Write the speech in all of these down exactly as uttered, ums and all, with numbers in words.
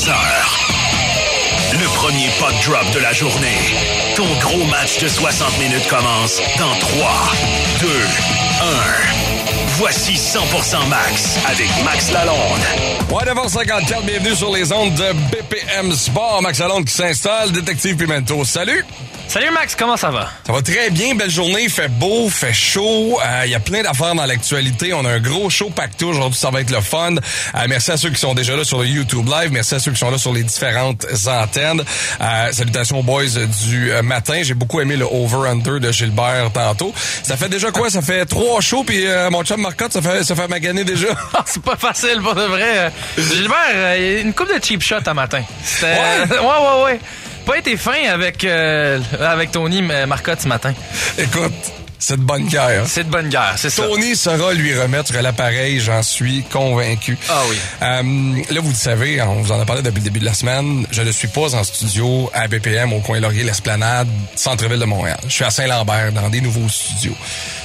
dix heures. Le premier puck drop de la journée. Ton gros match de soixante minutes commence dans trois, deux, un. Voici cent pour cent Max avec Max Lalonde. Ouais, neuf heures cinquante-quatre, bienvenue sur les ondes de B P M Sport. Max Lalonde qui s'installe, Détective Pimento. Salut! Salut Max, comment ça va? Ça va très bien, belle journée, il fait beau, fait chaud, il euh, y a plein d'affaires dans l'actualité, on a un gros show pacto aujourd'hui, ça va être le fun. Euh, merci à ceux qui sont déjà là sur le YouTube Live, merci à ceux qui sont là sur les différentes antennes. Euh, salutations aux boys du euh, matin, j'ai beaucoup aimé le over-under de Gilbert tantôt. Ça fait déjà quoi? Ça fait trois shows, puis euh, mon chum Marcotte, ça fait, ça fait maganer déjà. C'est pas facile pour de vrai. Gilbert, euh, une couple de cheap shots à matin. C'était... Ouais, ouais, ouais, ouais. Pas été fin avec euh, avec Tony Marcotte ce matin. Écoute, c'est de bonne guerre. C'est de bonne guerre, c'est ça. Tony saura lui remettre l'appareil, j'en suis convaincu. Ah oui. Euh, là, vous le savez, on vous en a parlé depuis le début de la semaine, je ne suis pas en studio à B P M, au coin Laurier, l'Esplanade, centre-ville de Montréal. Je suis à Saint-Lambert, dans des nouveaux studios.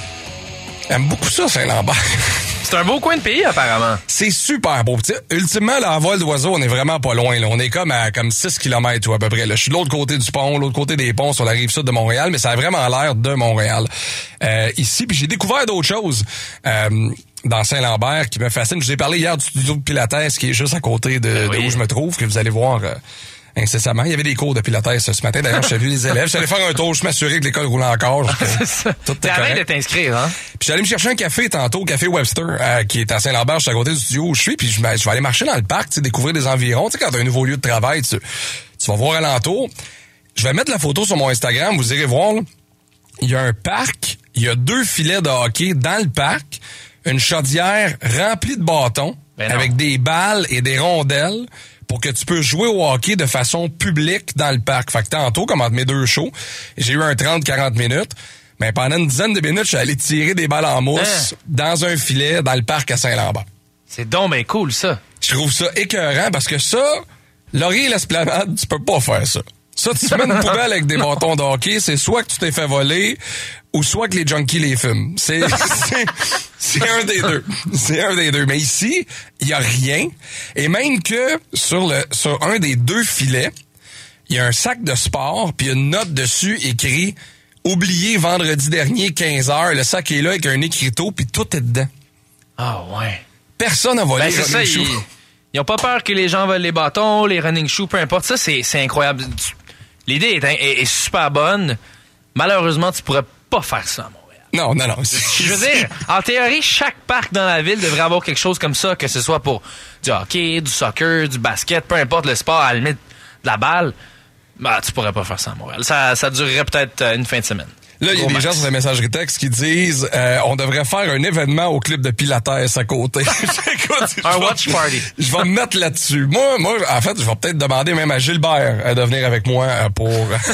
J'aime beaucoup ça, Saint-Lambert. C'est un beau coin de pays, apparemment. C'est super beau. T'sais, ultimement, là, à vol d'oiseau, on est vraiment pas loin. Là. On est comme à comme six kilomètres ou à peu près. Là. Je suis de l'autre côté du pont, l'autre côté des ponts sur la rive sud de Montréal, mais ça a vraiment l'air de Montréal. Euh, ici, puis j'ai découvert d'autres choses euh, dans Saint-Lambert qui me fascinent. Je vous ai parlé hier du studio de Pilates qui est juste à côté de, oui. de où je me trouve, que vous allez voir... Euh, incessamment. Il y avait des cours de Pilates ce matin. D'ailleurs, j'ai vu les élèves. J'allais faire un tour, je m'assurais que l'école roulait encore. C'est ça. Tout est T'arrêtes correct. de t'inscrire, hein? Puis j'allais me chercher un café tantôt, Café Webster, euh, qui est à Saint-Lambert, je suis à côté du studio où je suis, puis je, je vais aller marcher dans le parc, tu sais, découvrir des environs. Tu sais, quand t'as un nouveau lieu de travail, tu, tu vas voir alentour. Je vais mettre la photo sur mon Instagram, vous irez voir. Là. Il y a un parc, il y a deux filets de hockey dans le parc, une chaudière remplie de bâtons, ben avec des balles et des rondelles, pour que tu peux jouer au hockey de façon publique dans le parc. Fait que tantôt, comme entre mes deux shows, j'ai eu un trente à quarante minutes. Mais pendant une dizaine de minutes, je suis allé tirer des balles en mousse hein? dans un filet dans le parc à Saint-Lambert. C'est donc ben cool, ça. Je trouve ça écœurant parce que ça, Laurier et l'Esplanade, tu peux pas faire ça. Ça, tu mets une poubelle avec des bâtons de hockey, c'est soit que tu t'es fait voler ou soit que les junkies les fument. C'est, c'est, c'est un des deux. C'est un des deux. Mais ici, il y a rien. Et même que sur le, sur un des deux filets, il y a un sac de sport puis une note dessus écrit « Oublié vendredi dernier, quinze heures ». Le sac est là avec un écriteau puis tout est dedans. Ah ouais. Personne n'a volé ben, c'est ça, ils, ils ont pas peur que les gens volent les bâtons, les running shoes, peu importe. Ça, c'est, c'est incroyable. L'idée est, est, est super bonne. Malheureusement, tu pourrais pas faire ça à Montréal. Non, non, non. Je veux dire, en théorie, chaque parc dans la ville devrait avoir quelque chose comme ça, que ce soit pour du hockey, du soccer, du basket, peu importe le sport, à la limite de la balle. Bah, tu pourrais pas faire ça à Montréal. Ça, ça durerait peut-être une fin de semaine. Là, il y a des gens sur la messagerie texte qui disent euh, on devrait faire un événement au club de Pilates à côté. Écoute, un watch vais, party. Je vais me mettre là-dessus. Moi, moi, en fait, je vais peut-être demander même à Gilbert euh, de venir avec moi euh, pour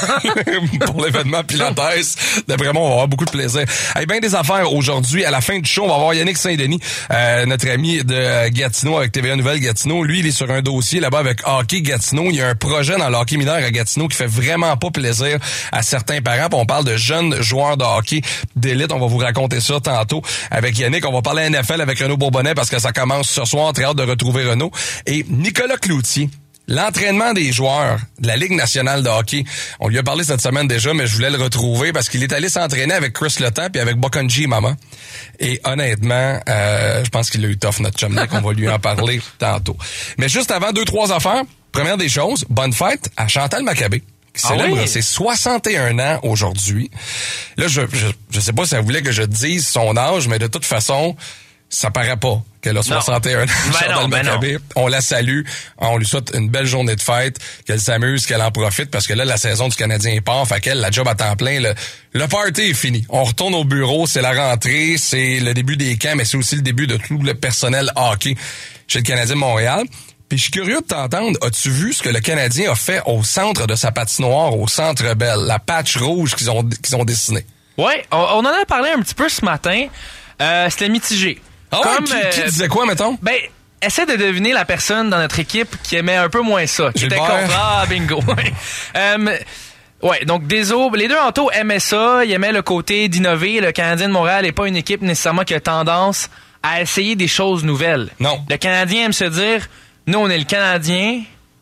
pour l'événement Pilates. D'après moi, on va avoir beaucoup de plaisir. Il y a bien des affaires aujourd'hui. À la fin du show, on va voir Yannick Saint-Denis, euh, notre ami de Gatineau avec T V A Nouvelle Gatineau. Lui, il est sur un dossier là-bas avec Hockey Gatineau. Il y a un projet dans le hockey mineur à Gatineau qui fait vraiment pas plaisir à certains parents. Puis on parle de jeunes joueurs de hockey d'élite. On va vous raconter ça tantôt avec Yannick. On va parler N F L avec Renaud Bourbonnais parce que ça commence ce soir. Très hâte de retrouver Renaud. Et Nicolas Cloutier, l'entraînement des joueurs de la Ligue nationale de hockey. On lui a parlé cette semaine déjà, mais je voulais le retrouver parce qu'il est allé s'entraîner avec Chris Letang puis avec Bokonji Mama. Et honnêtement, euh, je pense qu'il a eu tough, notre chum Nick. On va lui en parler tantôt. Mais juste avant, deux, trois affaires. Première des choses, bonne fête à Chantal Maccabé, qui célèbre ah oui? ses soixante et un ans aujourd'hui. Là, je, je je sais pas si elle voulait que je dise son âge, mais de toute façon, ça paraît pas qu'elle a soixante et un ans. Ben Chantal non, ben Maccabé. non. On la salue. On lui souhaite une belle journée de fête, qu'elle s'amuse, qu'elle en profite, parce que là, la saison du Canadien part, fait qu'elle, la job à temps plein, le, le party est fini. On retourne au bureau, c'est la rentrée, c'est le début des camps, mais c'est aussi le début de tout le personnel hockey chez le Canadien de Montréal. Puis je suis curieux de t'entendre, as-tu vu ce que le Canadien a fait au centre de sa patinoire, au Centre Bell, la patch rouge qu'ils ont qu'ils ont dessinée? Ouais, on, on en a parlé un petit peu ce matin. Euh, c'était mitigé. Ah ouais, Comme, qui, euh, qui disait quoi, mettons? Ben, essaie de deviner la personne dans notre équipe qui aimait un peu moins ça, qui Gilbert. était contre ah bingo. euh, ouais, donc Deso, les deux Anto aimaient ça, ils aimaient le côté d'innover. Le Canadien de Montréal n'est pas une équipe nécessairement qui a tendance à essayer des choses nouvelles. Non. Le Canadien aime se dire, nous on est le Canadien,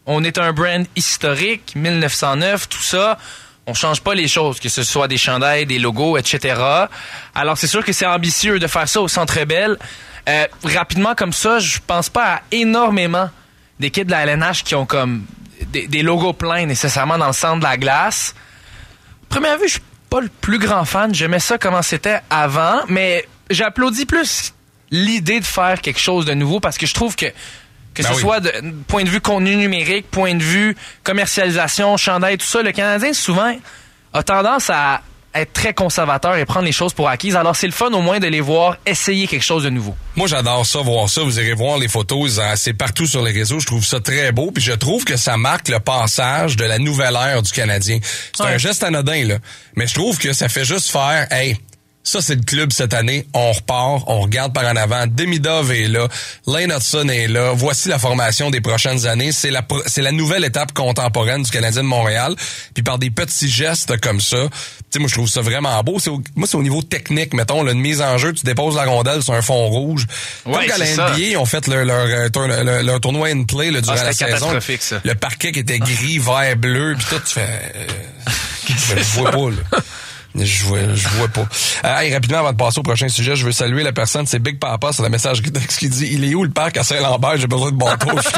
On est un brand historique, mille neuf cent neuf, tout ça. On change pas les choses, que ce soit des chandails, des logos, et cetera. Alors, c'est sûr que c'est ambitieux de faire ça au Centre Bell. Euh, rapidement comme ça, je pense pas à énormément d'équipes de la L N H qui ont comme des, des logos pleins nécessairement dans le centre de la glace. Première vue, je suis pas le plus grand fan. J'aimais ça comment c'était avant, mais j'applaudis plus l'idée de faire quelque chose de nouveau parce que je trouve que que ben ce oui. soit de point de vue contenu numérique, point de vue commercialisation, chandail, tout ça, le Canadien souvent a tendance à être très conservateur et prendre les choses pour acquises. Alors c'est le fun au moins de les voir essayer quelque chose de nouveau. Moi j'adore ça, voir ça. Vous irez voir les photos, c'est partout sur les réseaux. Je trouve ça très beau. Puis je trouve que ça marque le passage de la nouvelle ère du Canadien. C'est ouais. un geste anodin, là. Mais je trouve que ça fait juste faire, hey, ça, c'est le club cette année. On repart, on regarde par en avant. Demidov est là, Lane Hudson est là. Voici la formation des prochaines années. C'est la c'est la nouvelle étape contemporaine du Canadien de Montréal. Puis par des petits gestes comme ça, tu sais, moi je trouve ça vraiment beau. C'est au, moi c'est au niveau technique, mettons, là, une mise en jeu, tu déposes la rondelle sur un fond rouge. Ouais, comme quand la N B A ils ont fait leur leur, leur, leur, leur tournoi in play là, durant ah, la saison. Ça. Le parquet qui était gris, vert, bleu, puis tout, tu fais. Euh, je le vois pas là. Je vois, je vois pas. Euh, hey, rapidement, avant de passer au prochain sujet, je veux saluer la personne, c'est Big Papa, c'est le message qui dit « Il est où le parc à Saint-Lambert? J'ai besoin de bateau, justement. »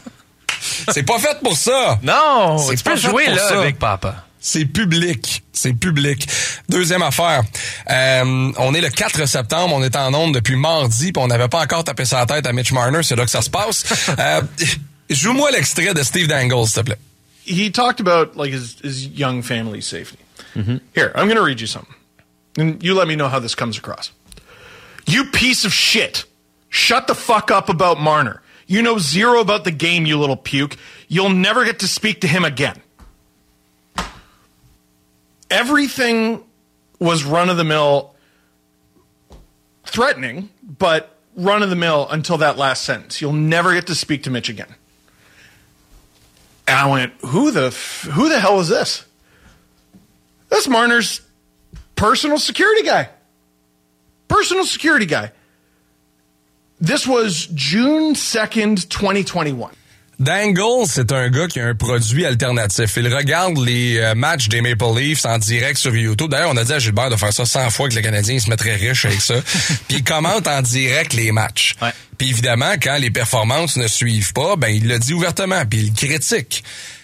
C'est pas fait pour ça! Non! C'est tu peux jouer, là, ça. Big Papa. C'est public. C'est public. Deuxième affaire. Euh, on est le quatre septembre, on est en onde depuis mardi, puis on n'avait pas encore tapé sa tête à Mitch Marner, c'est là que ça se passe. euh, joue-moi l'extrait de Steve Dangle, s'il te plaît. He talked about, like, his, his young family's safety. Mm-hmm. Here, I'm going to read you something. And you let me know how this comes across. You piece of shit. Shut the fuck up about Marner. You know zero about the game, you little puke. You'll never get to speak to him again. Everything was run-of-the-mill threatening, but run-of-the-mill until that last sentence. You'll never get to speak to Mitch again. And I went, who the, f- who the hell is this? That's Marner's personal security guy. Personal security guy. This was June second, twenty twenty-one. Dangle, c'est un gars qui a un produit alternatif. Il regarde les euh, matchs des Maple Leafs en direct sur YouTube. D'ailleurs, on a dit à Gilbert de faire ça cent fois que le Canadien se mettrait riche avec ça. Puis il commente en direct les matchs. Ouais. Puis évidemment, quand les performances ne suivent pas, ben il le dit ouvertement, puis il critique.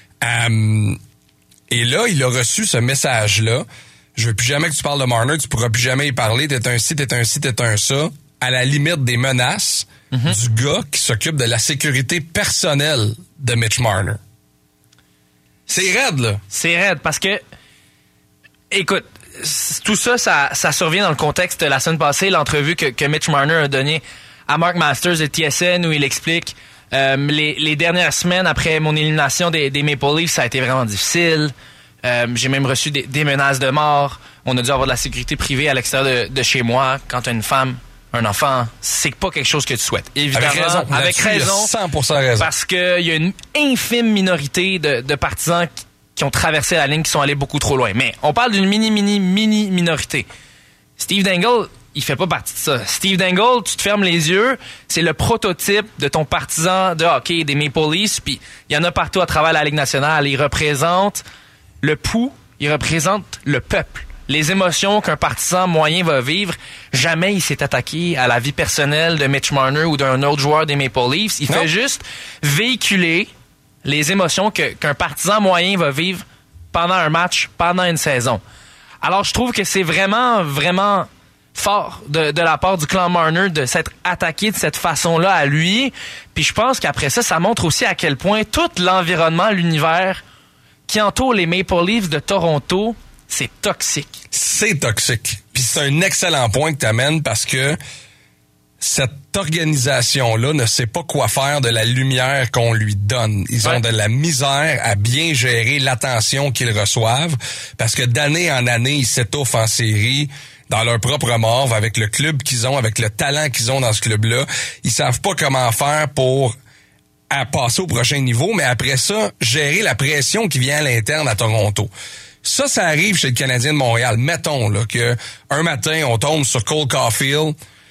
Euh, Et là, il a reçu ce message-là. Je veux plus jamais que tu parles de Marner, tu pourras plus jamais y parler. T'es un ci, t'es un ci, t'es un ça. À la limite des menaces mm-hmm. du gars qui s'occupe de la sécurité personnelle de Mitch Marner. C'est raide, là. C'est raide parce que, écoute, tout ça, ça, ça survient dans le contexte de la semaine passée, l'entrevue que, que Mitch Marner a donnée à Mark Masters de T S N où il explique Euh, les, les dernières semaines après mon élimination des, des Maple Leafs, ça a été vraiment difficile. Euh, j'ai même reçu des, des menaces de mort. On a dû avoir de la sécurité privée à l'extérieur de, de chez moi. Quand tu as une femme, un enfant, c'est pas quelque chose que tu souhaites. Évidemment, avec raison. Avec raison, cent pour cent raison. Parce qu'il y a une infime minorité de, de partisans qui, qui ont traversé la ligne, qui sont allés beaucoup trop loin. Mais on parle d'une mini, mini, mini minorité. Steve Dangle, il fait pas partie de ça. Steve Dangle, tu te fermes les yeux, c'est le prototype de ton partisan de hockey des Maple Leafs, puis il y en a partout à travers la Ligue nationale. Il représente le pouls, il représente le peuple. Les émotions qu'un partisan moyen va vivre, jamais il s'est attaqué à la vie personnelle de Mitch Marner ou d'un autre joueur des Maple Leafs. Il non. fait juste véhiculer les émotions que, qu'un partisan moyen va vivre pendant un match, pendant une saison. Alors, je trouve que c'est vraiment, vraiment fort de, de la part du clan Marner de s'être attaqué de cette façon-là à lui. Puis je pense qu'après ça, ça montre aussi à quel point tout l'environnement, l'univers qui entoure les Maple Leafs de Toronto, c'est toxique. C'est toxique. Puis c'est un excellent point que tu amènes parce que cette organisation-là ne sait pas quoi faire de la lumière qu'on lui donne. Ils ouais. ont de la misère à bien gérer l'attention qu'ils reçoivent parce que d'année en année, ils s'étouffent en série dans leur propre morve, avec le club qu'ils ont, avec le talent qu'ils ont dans ce club-là. Ils savent pas comment faire pour à passer au prochain niveau, mais après ça, gérer la pression qui vient à l'interne à Toronto. Ça, ça arrive chez le Canadien de Montréal. Mettons là que un matin, on tombe sur Cole Caulfield,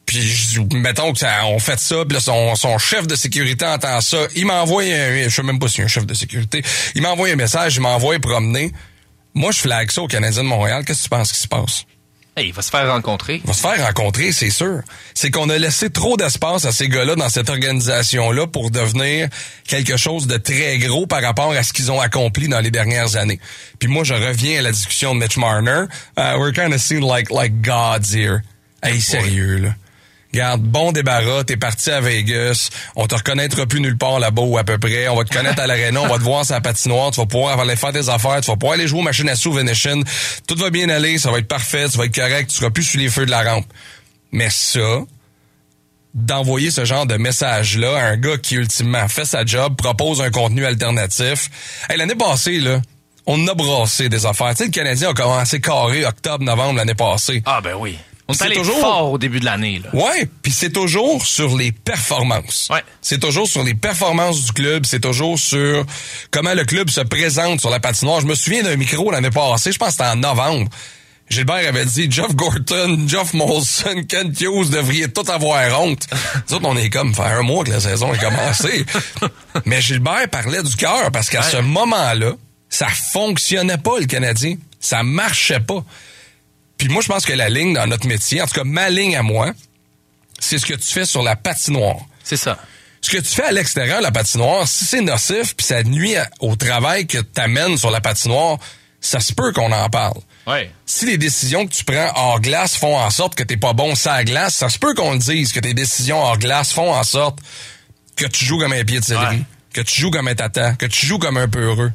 Puis je- mettons que ça, on fait ça, puis là son, son chef de sécurité entend ça, il m'envoie un, je sais même pas si c'est un chef de sécurité, il m'envoie un message, il m'envoie promener. Moi je flag ça au Canadien de Montréal, qu'est-ce que tu penses qui se passe? Hey, il va se faire rencontrer. Il va se faire rencontrer, c'est sûr. C'est qu'on a laissé trop d'espace à ces gars-là dans cette organisation-là pour devenir quelque chose de très gros par rapport à ce qu'ils ont accompli dans les dernières années. Puis moi, je reviens à la discussion de Mitch Marner. Uh, we're kind of seen like, like gods here. Hey, sérieux, là. Regarde, bon débarras, t'es parti à Vegas, on te reconnaîtra plus nulle part là-bas ou à peu près, on va te connaître à l'aréna, on va te voir sur la patinoire, tu vas pouvoir aller faire tes affaires, tu vas pouvoir aller jouer aux machines à sous Venetian, tout va bien aller, ça va être parfait, tu vas être correct, tu seras plus sur les feux de la rampe. Mais ça, d'envoyer ce genre de message-là à un gars qui ultimement fait sa job, propose un contenu alternatif. Hey, l'année passée, là, on a brassé des affaires. Tu sais, le Canadien a commencé carré octobre, novembre l'année passée. Ah ben oui. On est C'est allé toujours- fort au début de l'année, là. Ouais, puis c'est toujours sur les performances. Ouais. C'est toujours sur les performances du club, c'est toujours sur comment le club se présente sur la patinoire. Je me souviens d'un micro l'année passée, je pense que c'était en novembre. Gilbert avait dit Jeff Gorton, Jeff Molson, Kent Hughes devriez tout avoir honte. Nous autres, on est comme, fait un mois que la saison a commencé. Mais Gilbert parlait du cœur parce qu'à Ouais. ce moment-là, ça fonctionnait pas, le Canadien. Ça marchait pas. Puis moi, je pense que la ligne dans notre métier, en tout cas ma ligne à moi, c'est ce que tu fais sur la patinoire. C'est ça. Ce que tu fais à l'extérieur de la patinoire, si c'est nocif puis ça nuit à- au travail que t'amènes sur la patinoire, ça se peut qu'on en parle. Ouais. Si les décisions que tu prends hors glace font en sorte que t'es pas bon sur la glace, ça se peut qu'on le dise, que tes décisions hors glace font en sorte que tu joues comme un pied de céleri, Ouais. que tu joues comme un tata, que tu joues comme un peureux.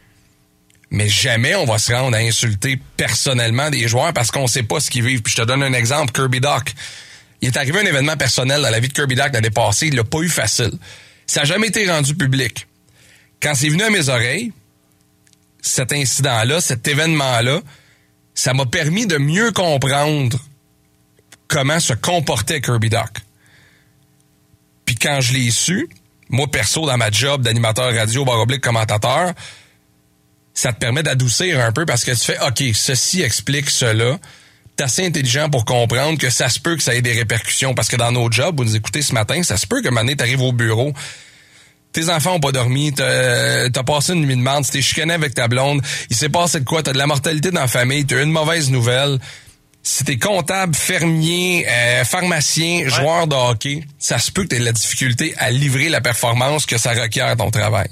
Mais jamais on va se rendre à insulter personnellement des joueurs parce qu'on sait pas ce qu'ils vivent. Puis je te donne un exemple, Kirby Dach. Il est arrivé un événement personnel dans la vie de Kirby Dach l'année passée, il l'a pas eu facile. Ça n'a jamais été rendu public. Quand c'est venu à mes oreilles, cet incident-là, cet événement-là, ça m'a permis de mieux comprendre comment se comportait Kirby Dach. Puis quand je l'ai su, moi perso dans ma job d'animateur radio, barre oblique commentateur, ça te permet d'adoucir un peu parce que tu fais, OK, ceci explique cela. T'es assez intelligent pour comprendre que ça se peut que ça ait des répercussions parce que dans nos jobs, vous nous écoutez ce matin, ça se peut que maintenant t'arrives au bureau, tes enfants ont pas dormi, t'as, t'as passé une nuit de merde, tu t'es chicané avec ta blonde, il s'est passé de quoi, t'as de la mortalité dans la famille, t'as une mauvaise nouvelle. Si t'es comptable, fermier, euh, pharmacien, Ouais. joueur de hockey, ça se peut que t'aies de la difficulté à livrer la performance que ça requiert ton travail.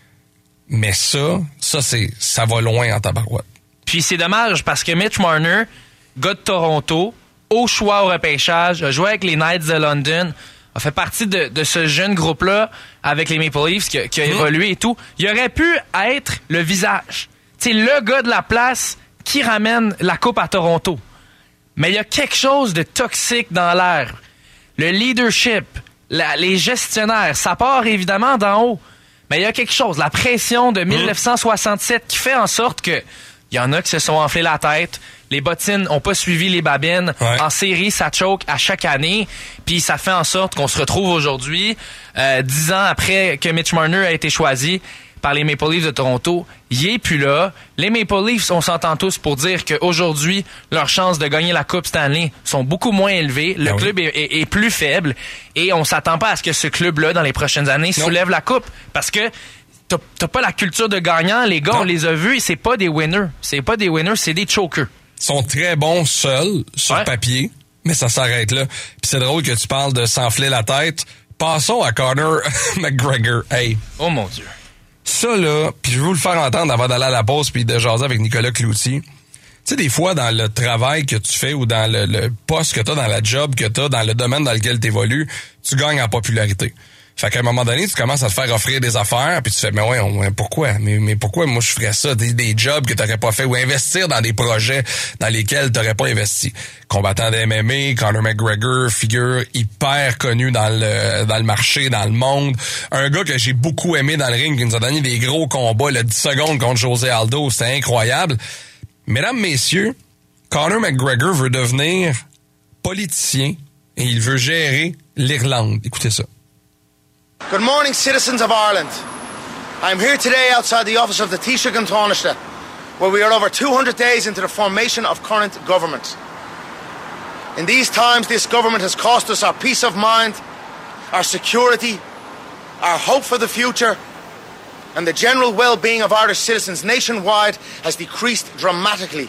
Mais ça, ça c'est, ça va loin en tabarouette. Puis c'est dommage parce que Mitch Marner, gars de Toronto, au choix au repêchage, a joué avec les Knights de London, a fait partie de, de ce jeune groupe-là avec les Maple Leafs qui a, qui a évolué et tout. Il aurait pu être le visage. Tu sais, le gars de la place qui ramène la coupe à Toronto. Mais il y a quelque chose de toxique dans l'air. Le leadership, la- les gestionnaires, ça part évidemment d'en haut. Mais il y a quelque chose, la pression de dix-neuf cent soixante-sept qui fait en sorte que il y en a qui se sont enflés la tête. Les bottines ont pas suivi les babines. Ouais. En série, ça choke à chaque année. Puis ça fait en sorte qu'on se retrouve aujourd'hui, euh, dix ans après que Mitch Marner a été choisi par les Maple Leafs de Toronto. Il est plus là. Les Maple Leafs, on s'entend tous pour dire qu'aujourd'hui, leurs chances de gagner la Coupe Stanley sont beaucoup moins élevées. Le Ah oui. club est, est- est plus faible. Et on s'attend pas à ce que ce club-là, dans les prochaines années, Non. soulève la Coupe. Parce que t'as t'as pas la culture de gagnant. Les gars, Non. on les a vus et c'est pas des winners. C'est pas des winners, c'est des chokers. Ils sont très bons seuls, sur Ouais. papier, mais ça s'arrête là. Puis c'est drôle que tu parles de s'enfler la tête. Passons à Conor McGregor. Hey, Oh mon Dieu. ça là, puis je veux vous le faire entendre avant d'aller à la pause puis de jaser avec Nicolas Cloutier. Tu sais, des fois, dans le travail que tu fais ou dans le, le poste que tu as, dans la job que tu as, dans le domaine dans lequel tu évolues, tu gagnes en popularité. Fait qu'à un moment donné, tu commences à te faire offrir des affaires, puis tu fais, mais ouais, on- pourquoi? Mais, mais pourquoi moi je ferais ça? Des, des jobs que t'aurais pas fait ou investir dans des projets dans lesquels t'aurais pas investi. Combattant de M M A, Conor McGregor, figure hyper connue dans le dans le marché, dans le monde. Un gars que j'ai beaucoup aimé dans le ring, qui nous a donné des gros combats, le dix secondes contre José Aldo, c'était incroyable. Mesdames, messieurs, Conor McGregor veut devenir politicien et il veut gérer l'Irlande. Écoutez ça. Good morning, citizens of Ireland. I'm here today outside the office of the Taoiseach and Taoiseach, where we are over two hundred days into the formation of current government. In these times, this government has cost us our peace of mind, our security, our hope for the future, and the general well-being of Irish citizens nationwide has decreased dramatically,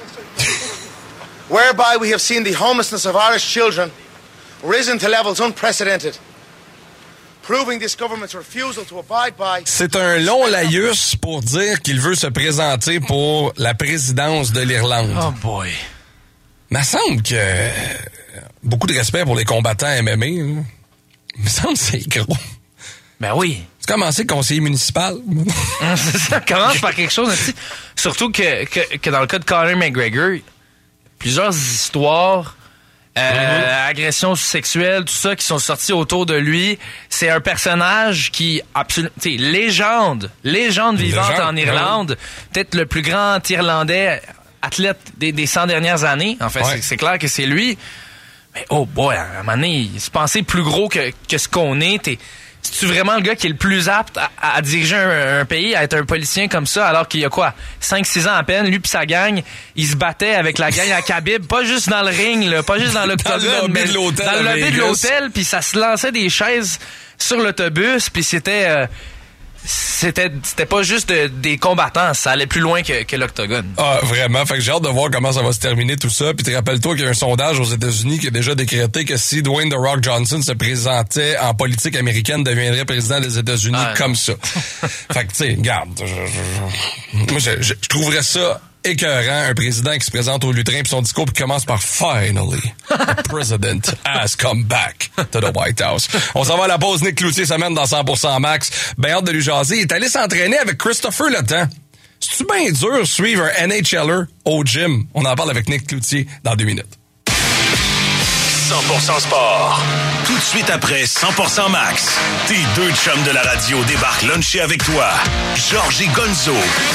whereby we have seen the homelessness of Irish children risen to levels unprecedented. Proving this government's refusal to abide by... C'est un long laïus pour dire qu'il veut se présenter pour la présidence de l'Irlande. Oh boy. Il me semble que euh, beaucoup de respect pour les combattants M M A. Hein. Il me semble que c'est gros. Ben oui. Tu commences conseiller municipal. C'est ça, commence par quelque chose. Aussi. Surtout que, que, que dans le cas de Conor McGregor, plusieurs histoires, euh, mm-hmm. agressions sexuelles, tout ça, qui sont sorties autour de lui. C'est un personnage qui, absolument, tu sais, légende, légende vivante légende, en Irlande. Ouais. Peut-être le plus grand Irlandais athlète des, des cent dernières années. En fait, ouais. c'est, c'est clair que c'est lui. Mais oh boy, à un moment donné, se penser plus gros que, que ce qu'on est, t'es... C'est-tu vraiment le gars qui est le plus apte à, à diriger un, un pays, à être un politicien comme ça, alors qu'il y a quoi, cinq six ans à peine, lui pis sa gang, il se battait avec la gang à Khabib, pas juste dans le ring, là, pas juste dans l'octogone, mais dans le lobby de l'hôtel, puis ça se lançait des chaises sur l'autobus, puis c'était... Euh, C'était, c'était pas juste de, des combattants, ça allait plus loin que, que l'octogone. Ah, vraiment. Fait que j'ai hâte de voir comment ça va se terminer tout ça. Puis te rappelle-toi qu'il y a un sondage aux États-Unis qui a déjà décrété que si Dwayne The Rock Johnson se présentait en politique américaine, deviendrait président des États-Unis ah, comme ça. Fait que, tu sais, regarde. Je, je, moi, je, je, je trouverais ça écœurant, un président qui se présente au lutrin puis son discours puis commence par « Finally, the president has come back to the White House ». On s'en va à la pause. Nick Cloutier s'amène dans cent pour cent max. Ben hâte de lui jaser. Il est allé s'entraîner avec Christopher Le Temps. C'est-tu bien dur de suivre un N H L er au gym? On en parle avec Nick Cloutier dans deux minutes. cent pour cent sport. Tout de suite après cent pour cent max, tes deux chums de la radio débarquent luncher avec toi. Georges et Gonzo.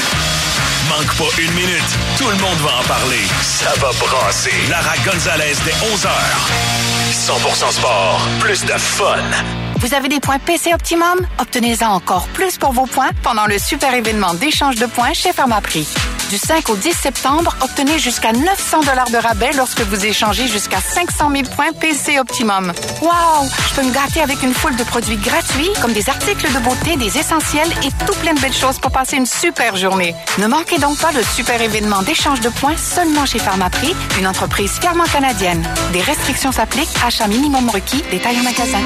Manque pas une minute, tout le monde va en parler. Ça va brasser. Lara Gonzalez dès onze heures. cent pour cent sport, plus de fun. Vous avez des points P C Optimum? Obtenez-en encore plus pour vos points pendant le super événement d'échange de points chez Pharmaprix. Du cinq au dix septembre, obtenez jusqu'à neuf cents dollars de rabais lorsque vous échangez jusqu'à cinq cent mille points P C Optimum. Wow! Je peux me gâter avec une foule de produits gratuits, comme des articles de beauté, des essentiels et tout plein de belles choses pour passer une super journée. Ne manquez donc pas le super événement d'échange de points seulement chez Pharmaprix, une entreprise fièrement canadienne. Des restrictions s'appliquent, achat minimum requis, détail en magasin.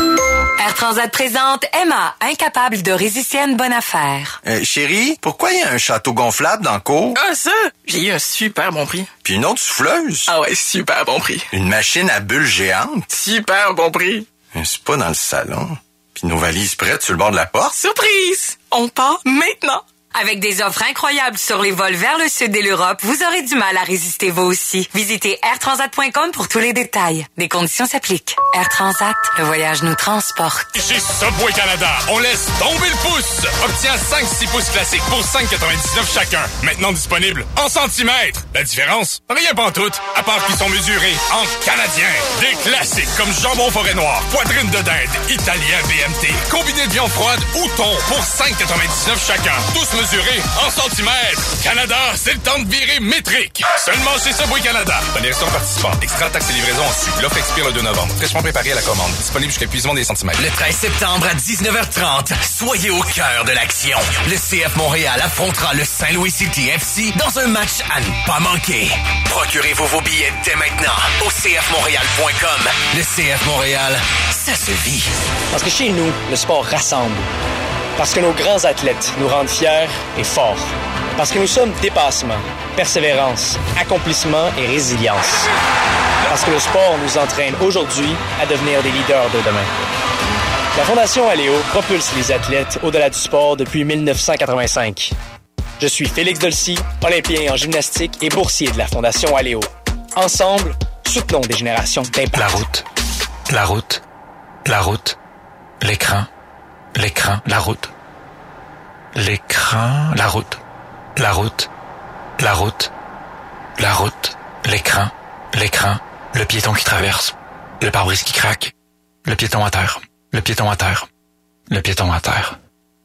Air Transat présente Emma, incapable de résister à une bonne affaire. Euh, chérie, pourquoi il y a un château gonflable dans le cours? Ah, ça! J'ai eu un super bon prix. Puis une autre souffleuse? Ah ouais, super bon prix. Une machine à bulles géante? Super bon prix. Un spa dans le salon? Puis nos valises prêtes sur le bord de la porte? Surprise! On part maintenant! Avec des offres incroyables sur les vols vers le sud et l'Europe, vous aurez du mal à résister vous aussi. Visitez air transat point com pour tous les détails. Des conditions s'appliquent. Air Transat, le voyage nous transporte. Chez Subway Canada, on laisse tomber le pouce. Obtiens cinq six pouces classiques pour cinq quatre-vingt-dix-neuf chacun. Maintenant disponible en centimètres. La différence? Rien pantoute, à part qu'ils sont mesurés en canadien. Des classiques comme jambon forêt noire, poitrine de dinde, italien B M T, combiné de viande froide ou thon pour cinq quatre-vingt-dix-neuf chacun. Tous mesuré en centimètres. Canada, c'est le temps de virer métrique. Seulement chez Subway Canada. Dans les restaurants participants. Extra taxes et livraison en su. L'offre expire le deux novembre. Fraîchement préparé à la commande. Disponible jusqu'à épuisement des centimètres. Le treize septembre à dix-neuf heures trente, soyez au cœur de l'action. Le C F Montréal affrontera le Saint-Louis City F C dans un match à ne pas manquer. Procurez-vous vos billets dès maintenant au c f montréal point com. Le C F Montréal, ça se vit. Parce que chez nous, le sport rassemble. Parce que nos grands athlètes nous rendent fiers et forts. Parce que nous sommes dépassement, persévérance, accomplissement et résilience. Parce que le sport nous entraîne aujourd'hui à devenir des leaders de demain. La Fondation Aléo propulse les athlètes au-delà du sport depuis dix-neuf cent quatre-vingt-cinq. Je suis Félix Dolcy, olympien en gymnastique et boursier de la Fondation Aléo. Ensemble, soutenons des générations d'impact. La route, la route, la route, l'écran. L'écran, la route. L'écran, la route. La route, la route, la route. L'écran, l'écran. Le piéton qui traverse. Le pare-brise qui craque. Le piéton à terre. Le piéton à terre. Le piéton à terre.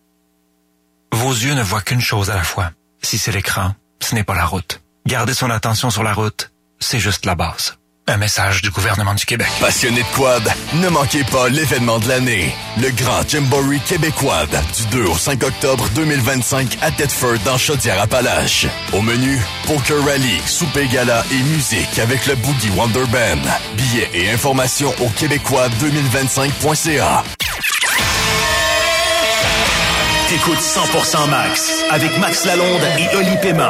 Vos yeux ne voient qu'une chose à la fois. Si c'est l'écran, ce n'est pas la route. Garder son attention sur la route, c'est juste la base. Un message du gouvernement du Québec. Passionné de quad, ne manquez pas l'événement de l'année. Le Grand Jamboree Québécois du deux au cinq octobre deux mille vingt-cinq à Thetford dans Chaudière-Appalaches. Au menu, poker rally, souper gala et musique avec le Boogie Wonder Band. Billets et informations au québécois deux mille vingt-cinq point c a. T'écoutes cent pour cent Max avec Max Lalonde et Oli Pema.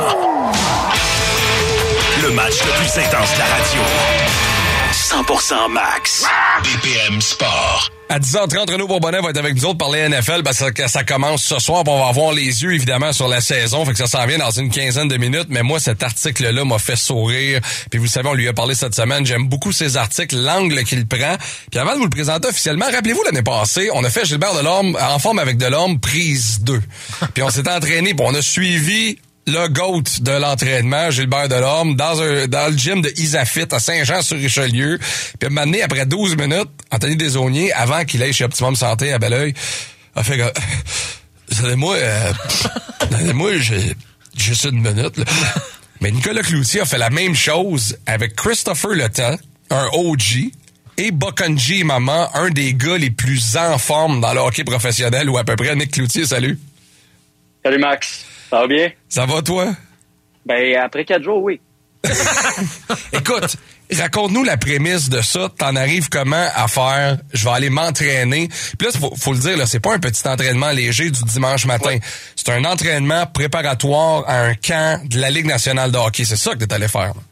Le match le plus intense de la radio. cent pour cent Max. B P M Sport. À dix heures trente, Renaud Bourbonnais va être avec nous autres pour parler N F L. Ben, ça, ça commence ce soir. On va avoir les yeux, évidemment, sur la saison. Fait que ça s'en vient dans une quinzaine de minutes. Mais moi, cet article-là m'a fait sourire. Puis vous savez, on lui a parlé cette semaine. J'aime beaucoup ces articles, l'angle qu'il prend. Puis avant de vous le présenter officiellement, rappelez-vous, l'année passée, on a fait Gilbert Delorme en forme avec Delorme, prise deux. Puis on s'est entraîné, puis on a suivi le GOAT de l'entraînement, Gilbert Delorme, dans un dans le gym de Isafit à Saint-Jean-sur-Richelieu. Puis à un moment donné, après douze minutes, Anthony Desaulniers, avant qu'il aille chez Optimum Santé à Belleuil, a fait que... Donnez-moi... Euh, donnez-moi, j'ai juste une minute, là. Mais Nicolas Cloutier a fait la même chose avec Christopher Letang, un O G, et Bokonji Maman, un des gars les plus en forme dans le hockey professionnel, ou à peu près. Nick Cloutier, salut. Salut Max. Ça va bien? Ça va, toi? Ben, après quatre jours, oui. Écoute, raconte-nous la prémisse de ça. T'en arrives comment à faire? Je vais aller m'entraîner. Puis là, faut, faut le dire, là, c'est pas un petit entraînement léger du dimanche matin. Ouais. C'est un entraînement préparatoire à un camp de la Ligue nationale de hockey. C'est ça que t'es allé faire. Là.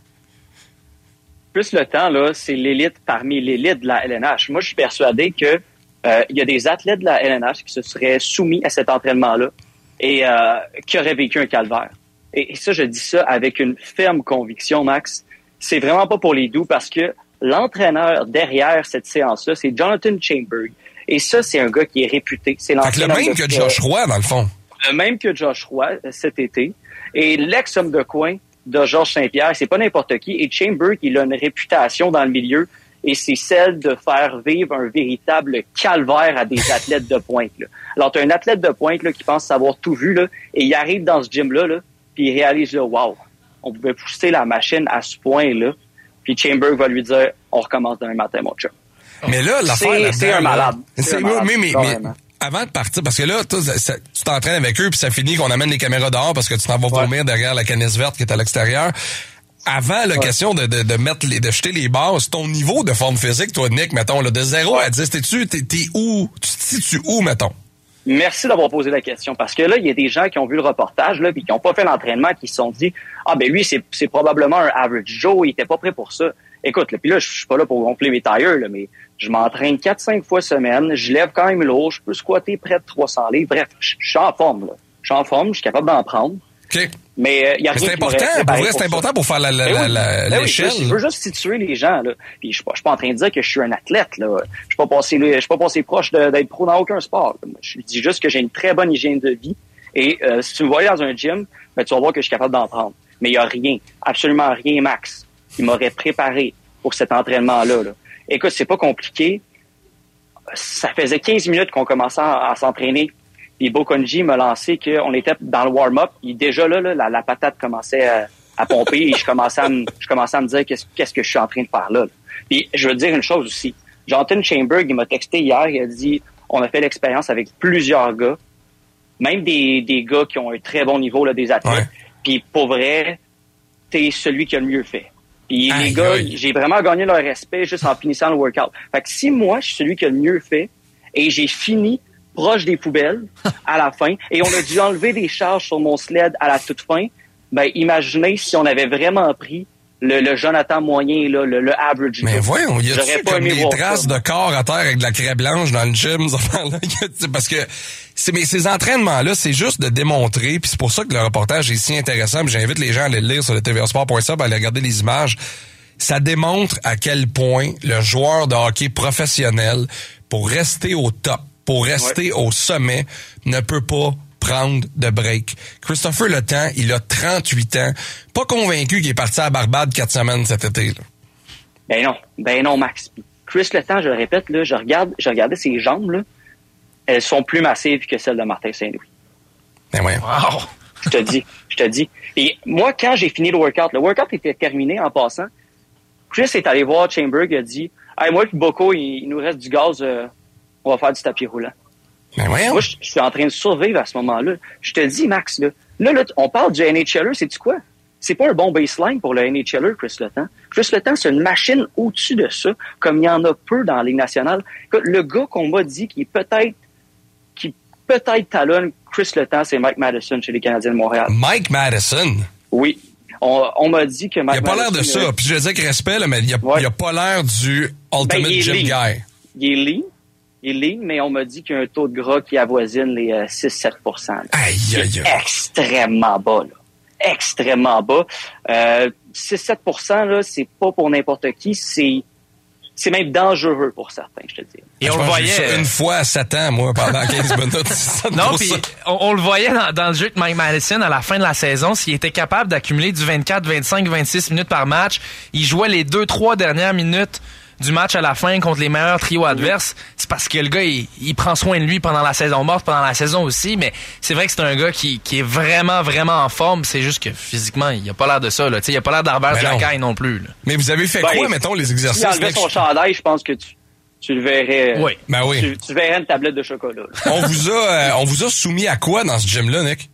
Plus le temps, là, c'est l'élite parmi l'élite de la L N H. Moi, je suis persuadé que euh, il y a des athlètes de la L N H qui se seraient soumis à cet entraînement-là et euh, qui auraient vécu un calvaire. Et, et ça, je dis ça avec une ferme conviction, Max. C'est vraiment pas pour les doux parce que l'entraîneur derrière cette séance-là, c'est Jonathan Chainberg. Et ça, c'est un gars qui est réputé. C'est l'entraîneur. Fait que le même que Josh Roy, dans le fond. Le même que Josh Roy cet été. Et l'ex-homme de coin de Georges Saint-Pierre, c'est pas n'importe qui. Et Chainberg, il a une réputation dans le milieu. Et c'est celle de faire vivre un véritable calvaire à des athlètes de pointe. Là. Alors, tu as un athlète de pointe là, qui pense savoir tout vu, là, et il arrive dans ce gym-là, là, puis il réalise, là, wow, on pouvait pousser la machine à ce point-là. Puis Chainberg va lui dire, on recommence demain matin, mon chum. Mais là, l'affaire c'est, c'est un malade. C'est, c'est un malade. Mais, mais, mais avant de partir, parce que là, toi, ça, tu t'entraînes avec eux, puis ça finit qu'on amène les caméras dehors parce que tu t'en vas vomir ouais. derrière la canisse verte qui est à l'extérieur. Avant la ouais. question de, de, de mettre les, de jeter les bases, ton niveau de forme physique, toi, Nick, mettons, là, de zéro ouais. à dix, t'es-tu, t'es, t'es où? Tu te situes où, mettons? Merci d'avoir posé la question, parce que là, il y a des gens qui ont vu le reportage, là, puis qui n'ont pas fait l'entraînement, qui se sont dit, ah, ben, lui, c'est, c'est probablement un average Joe, il était pas prêt pour ça. Écoute, là, puis là, je suis pas là pour gonfler mes tailleurs, là, mais je m'entraîne quatre cinq fois semaine, je lève quand même lourd, je peux squatter près de trois cents livres. Bref, je suis en forme, là. Je suis en forme, je suis capable d'en prendre. OK. Mais il euh, y a mais rien c'est important, pour vrai, c'est important pour faire la, la, la, la, la, l'échelle. Oui, je veux juste situer les gens, là. Puis je suis pas, je suis pas en train de dire que je suis un athlète, là. Je suis pas passé, je suis pas passé proche de, d'être pro dans aucun sport. Je dis juste que j'ai une très bonne hygiène de vie. Et euh, si tu me voyais dans un gym, ben, tu vas voir que je suis capable d'en prendre. Mais il y a rien, absolument rien, Max, qui m'aurait préparé pour cet entraînement-là, là. Écoute, c'est pas compliqué. Ça faisait quinze minutes qu'on commençait à, à s'entraîner. Puis Bokonji m'a lancé qu'on était dans le warm-up. Et déjà là, là la, la patate commençait à, à pomper et je commençais à me, je commençais à me dire qu'est-ce, qu'est-ce que je suis en train de faire là, là. Puis je veux dire une chose aussi. Jonathan Chainberg, il m'a texté hier, il a dit, on a fait l'expérience avec plusieurs gars, même des, des gars qui ont un très bon niveau, là, des athlètes. Ouais. Puis pour vrai, t'es celui qui a le mieux fait. Puis aïe, les gars, aïe. J'ai vraiment gagné leur respect juste en finissant le workout. Fait que si moi, je suis celui qui a le mieux fait et j'ai fini proche des poubelles à la fin, et on a dû enlever des charges sur mon sled à la toute fin, ben imaginez si on avait vraiment pris le, le Jonathan moyen, là, le, le average. Mais voyons, il y a pas comme des traces ça, de corps à terre avec de la craie blanche dans le gym, parce que c'est, mais ces entraînements-là, c'est juste de démontrer, puis c'est pour ça que le reportage est si intéressant, puis j'invite les gens à aller le lire sur le T V A Sport point C A, à aller regarder les images. Ça démontre à quel point le joueur de hockey professionnel, pour rester au top, pour rester ouais. au sommet, ne peut pas prendre de break. Christopher Letang, il a trente-huit ans. Pas convaincu qu'il est parti à Barbade quatre semaines cet été. Là. Ben non. Ben non, Max. Chris Letang, je le répète, là, je regarde, je regardais ses jambes, là. Elles sont plus massives que celles de Martin Saint-Louis. Ben ouais. Wow. Je te dis, je te dis. Et moi, quand j'ai fini le workout, le workout était terminé en passant. Chris est allé voir Chamberlain, il a dit « Hey, moi et Boko, il, il nous reste du gaz, euh, on va faire du tapis roulant. » Ben voyons. Moi, je, je suis en train de survivre à ce moment-là. Je te dis, Max, là, là, là on parle du N H L er, sais-tu quoi? C'est pas un bon baseline pour le N H L er, Chris Letang. Chris Letang, c'est une machine au-dessus de ça, comme il y en a peu dans la Ligue nationale. Le gars qu'on m'a dit qui est peut-être qui peut-être talonne Chris Letang, c'est Mike Madison chez les Canadiens de Montréal. Mike Madison? Oui. On, on m'a dit que Mike Il a pas Madison, l'air de ça. Euh, Puis je veux dire que respect, là, mais il a, ouais. il a pas l'air du ultimate ben, gym lean. guy. Il est lean. Il est lean, mais on m'a dit qu'il y a un taux de gras qui avoisine les euh, six à sept pour cent. Aïe, aïe, aïe. Extrêmement bas, là. Extrêmement bas. Euh, six à sept pour cent, là, c'est pas pour n'importe qui. C'est, c'est même dangereux pour certains, je te dis. Et je on le voyait. J'ai eu ça une fois à sept ans, moi, pendant quinze minutes. Non, puis on, on le voyait dans, dans le jeu de Mike Madison à la fin de la saison. S'il était capable d'accumuler du vingt-quatre, vingt-cinq, vingt-six minutes par match, il jouait les deux, trois dernières minutes du match à la fin contre les meilleurs trios adverses. C'est parce que le gars, il, il prend soin de lui pendant la saison morte, pendant la saison aussi, mais c'est vrai que c'est un gars qui, qui est vraiment, vraiment en forme. C'est juste que physiquement, il a pas l'air de ça, là. Tu sais, il a pas l'air d'Arbert Jacaille non plus, là. Mais vous avez fait ben, quoi, mettons, les exercices? Si il enlevait son chandail, je pense que tu, tu le verrais. Oui. Ben oui. Tu, tu verrais une tablette de chocolat, là. on vous a, euh, on vous a soumis à quoi dans ce gym-là, Nick?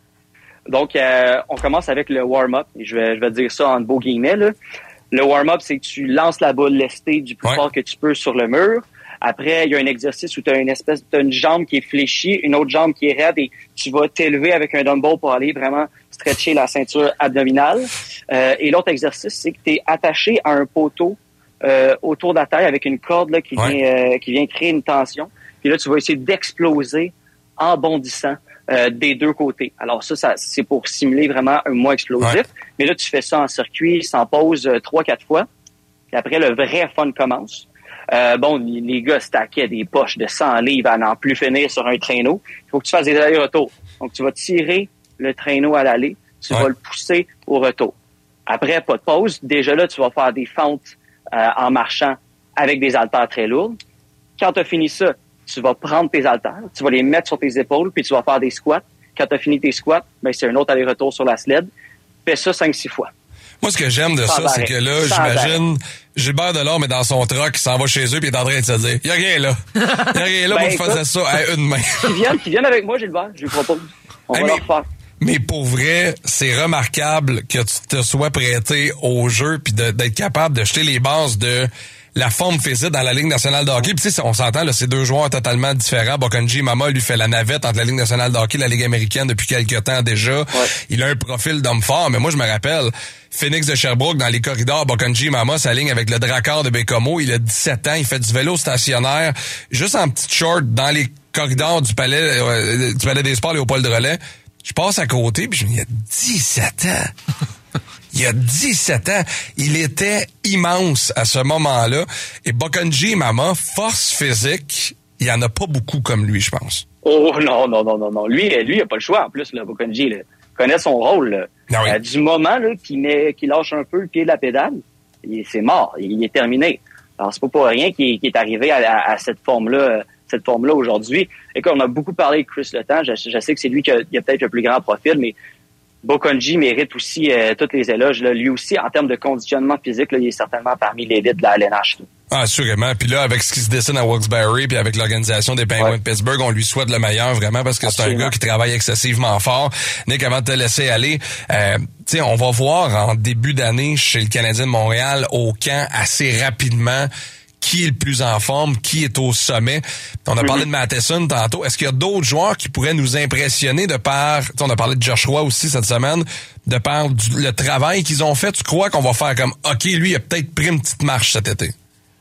Donc, euh, on commence avec le warm-up. Et je vais, je vais dire ça en beau guillemets, là. Le warm-up, c'est que tu lances la balle lestée du plus ouais. fort que tu peux sur le mur. Après, il y a un exercice où tu as une espèce, t'as une jambe qui est fléchie, une autre jambe qui est raide et tu vas t'élever avec un dumbbell pour aller vraiment stretcher la ceinture abdominale. Euh, et l'autre exercice, c'est que tu es attaché à un poteau euh, autour de la taille avec une corde là, qui, ouais. vient, euh, qui vient créer une tension. Puis là, tu vas essayer d'exploser en bondissant. Euh, des deux côtés. Alors ça, ça c'est pour simuler vraiment un mouvement explosif. Ouais. Mais là, tu fais ça en circuit, sans pause, euh, trois, quatre fois. Puis après, le vrai fun commence. Euh, bon, les, les gars stackaient des poches de cent livres à n'en plus finir sur un traîneau. Il faut que tu fasses des allers-retours. Donc, tu vas tirer le traîneau à l'aller. Tu ouais. vas le pousser au retour. Après, pas de pause. Déjà là, tu vas faire des fentes euh, en marchant avec des haltères très lourdes. Quand tu as fini ça, tu vas prendre tes haltères, tu vas les mettre sur tes épaules, puis tu vas faire des squats. Quand tu as fini tes squats, ben c'est un autre aller-retour sur la sled. Fais ça cinq six fois. Moi, ce que j'aime de Sans ça, c'est que là, Sans j'imagine Gilbert Delorme mais dans son truck, il s'en va chez eux, puis il est en train de se dire, il y a rien là. Il y a rien là, ben, moi, je faisais ça à une main. Qui viennent, qui viennent avec moi, Gilbert, je lui propose. On hey, va mais, leur faire. Mais pour vrai, c'est remarquable que tu te sois prêté au jeu, puis d'être capable de jeter les bases de la forme physique dans la Ligue nationale de hockey. Puis tu sais, on s'entend, là, c'est deux joueurs totalement différents. Bokonji Mama, lui, fait la navette entre la Ligue nationale de hockey et la Ligue américaine depuis quelques temps déjà. Ouais. Il a un profil d'homme fort, mais moi, je me rappelle, Phoenix de Sherbrooke, dans les corridors, Bokonji Mama s'aligne avec le Drakkar de Bécomo. Il a dix-sept ans, il fait du vélo stationnaire, juste en petite short, dans les corridors du palais, euh, du palais des sports Léopold Relais. Je passe à côté, puis je me dis, il y a dix-sept ans. Il y a dix-sept ans, il était immense à ce moment-là. Et Bokonji Mama, force physique, il y en a pas beaucoup comme lui, je pense. Oh non, non, non, non, non. Lui, lui, il a pas le choix en plus, là, Bokonji. Là. Il connaît son rôle. Là. Ah oui. euh, du moment là, qu'il, met, qu'il lâche un peu le pied de la pédale, il, c'est mort. Il, il est terminé. Alors, c'est pas pour rien qu'il, qu'il est arrivé à, à, à cette forme-là, cette forme-là aujourd'hui. Écoute, on a beaucoup parlé de Chris Letang. Je, je sais que c'est lui qui a, qui a peut-être le plus grand profil, mais Bokonji mérite aussi euh, toutes les éloges. Là. Lui aussi, en termes de conditionnement physique, là, il est certainement parmi l'élite de la L N H. Là. Ah, assurément. Puis là, avec ce qui se dessine à Wilkes-Barre, puis avec l'organisation des Penguins ouais. de Pittsburgh, on lui souhaite le meilleur, vraiment, parce que Absolument. C'est un gars qui travaille excessivement fort. Nick, avant de te laisser aller, euh, tu sais, on va voir en début d'année chez le Canadien de Montréal, au camp, assez rapidement, qui est le plus en forme, qui est au sommet. On a mm-hmm. parlé de Matheson tantôt. Est-ce qu'il y a d'autres joueurs qui pourraient nous impressionner de par... On a parlé de Joshua aussi cette semaine, de par du, le travail qu'ils ont fait. Tu crois qu'on va faire comme, OK, lui, il a peut-être pris une petite marche cet été?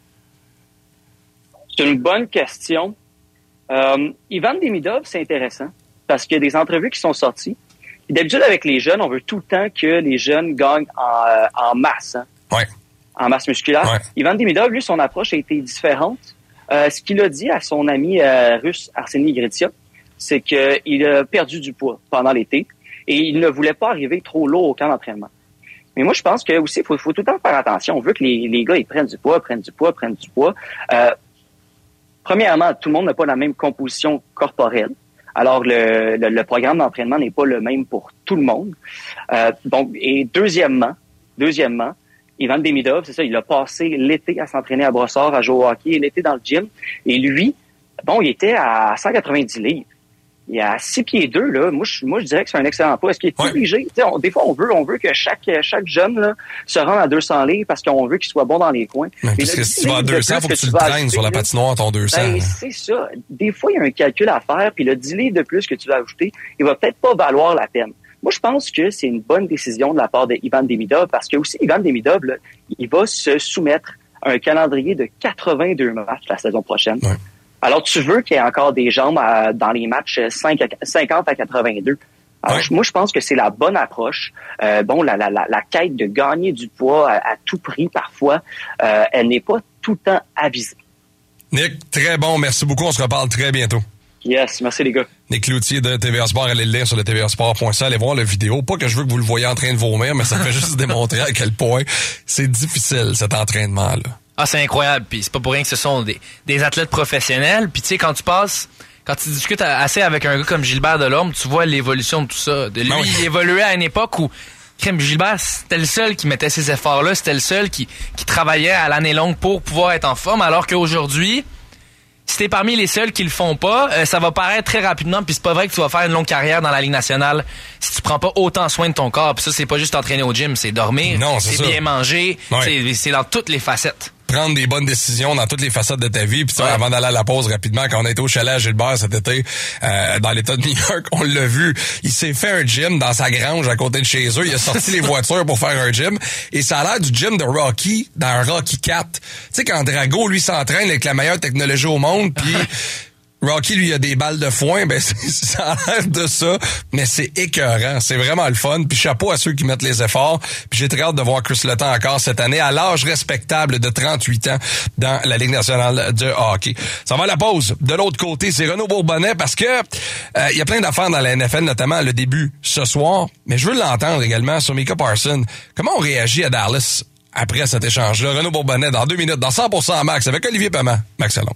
C'est une bonne question. Euh, Ivan Demidov, c'est intéressant parce qu'il y a des entrevues qui sont sorties. Et d'habitude, avec les jeunes, on veut tout le temps que les jeunes gagnent en, euh, en masse. Hein? Ouais. En masse musculaire. Ouais. Ivan Demidov, lui, son approche a été différente. Euh, ce qu'il a dit à son ami euh, russe Arseny Gritia, c'est qu'il a perdu du poids pendant l'été et il ne voulait pas arriver trop lourd au camp d'entraînement. Mais moi, je pense que aussi, il faut, faut tout le temps faire attention. On veut que les, les gars ils prennent du poids, prennent du poids, prennent du poids. Euh, premièrement, tout le monde n'a pas la même composition corporelle. Alors, le, le, le programme d'entraînement n'est pas le même pour tout le monde. Euh, donc, et deuxièmement, deuxièmement, Ivan Demidov, c'est ça, il a passé l'été à s'entraîner à Brossard, à jouer au hockey, l'été dans le gym. Et lui, bon, il était à cent quatre-vingt-dix livres. Il est à six pieds deux, là. Moi, je, moi, je dirais que c'est un excellent poids. Est-ce qu'il est ouais. obligé? Tu sais, on, des fois, on veut, on veut que chaque, chaque jeune, là, se rende à deux cents livres parce qu'on veut qu'il soit bon dans les coins. Mais parce que si tu vas à deux cents, il faut que, que tu le traînes ajouter, sur la patinoire, ton deux cents. Ben, c'est ça. Des fois, il y a un calcul à faire, puis le dix livres de plus que tu vas ajouter, il va peut-être pas valoir la peine. Moi, je pense que c'est une bonne décision de la part de Ivan Demidov parce que aussi, Ivan Demidov, là, il va se soumettre à un calendrier de quatre-vingt-deux matchs la saison prochaine. Ouais. Alors, tu veux qu'il y ait encore des jambes à, dans les matchs cinquante à quatre-vingt-deux. Alors, ouais. moi, je pense que c'est la bonne approche. Euh, bon, la, la, la, la quête de gagner du poids à, à tout prix, parfois, euh, elle n'est pas tout le temps avisée. Nick, très bon. Merci beaucoup. On se reparle très bientôt. Yes, merci les gars. Nick Cloutier de T V A Sport, allez le lire sur le T V A Sport point C A, allez voir la vidéo. Pas que je veux que vous le voyez en train de vomir, mais ça fait juste démontrer à quel point c'est difficile, cet entraînement-là. Ah, c'est incroyable. Puis c'est pas pour rien que ce sont des, des athlètes professionnels. Puis tu sais, quand tu passes, quand tu discutes assez avec un gars comme Gilbert Delorme, tu vois l'évolution de tout ça. De lui, ah oui. il évoluait à une époque où Crème Gilbert, c'était le seul qui mettait ces efforts-là, c'était le seul qui, qui travaillait à l'année longue pour pouvoir être en forme, alors qu'aujourd'hui, si t'es parmi les seuls qui le font pas, euh, ça va paraître très rapidement, puis c'est pas vrai que tu vas faire une longue carrière dans la Ligue nationale si tu prends pas autant soin de ton corps. Puis ça, c'est pas juste t'entraîner au gym, c'est dormir, non, c'est, c'est bien manger, ouais. c'est, c'est dans toutes les facettes. Prendre des bonnes décisions dans toutes les facettes de ta vie. Puis ouais. avant d'aller à la pause rapidement, quand on était au chalet à Gilbert cet été, euh, dans l'État de New York, on l'a vu. Il s'est fait un gym dans sa grange à côté de chez eux. Il a sorti les voitures pour faire un gym. Et ça a l'air du gym de Rocky, dans Rocky quatre. Tu sais, quand Drago, lui, s'entraîne avec la meilleure technologie au monde, puis Rocky, lui, a des balles de foin, ben ça a l'air de ça, mais c'est écœurant. C'est vraiment le fun. Puis chapeau à ceux qui mettent les efforts. Puis j'ai très hâte de voir Chris Letang encore cette année, à l'âge respectable de trente-huit ans dans la Ligue nationale de hockey. Ça va à la pause. De l'autre côté, c'est Renaud Bourbonnais parce que il euh, y a plein d'affaires dans la N F L, notamment le début ce soir. Mais je veux l'entendre également sur Micah Parsons. Comment on réagit à Dallas après cet échange-là? Renaud Bourbonnais dans deux minutes, dans cent pour cent Max, avec Olivier Paiement. Max Salon.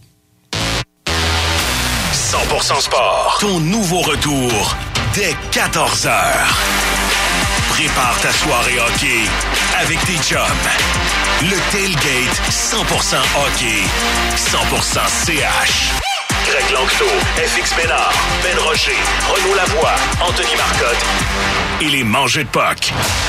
cent pour cent Sport, ton nouveau retour dès quatorze heures. Prépare ta soirée hockey avec tes chums. Le tailgate cent pour cent hockey, cent pour cent C H. Greg Lanctot, F X Bénard, Ben Rocher, Renaud Lavoie, Anthony Marcotte et les mangeux de puck.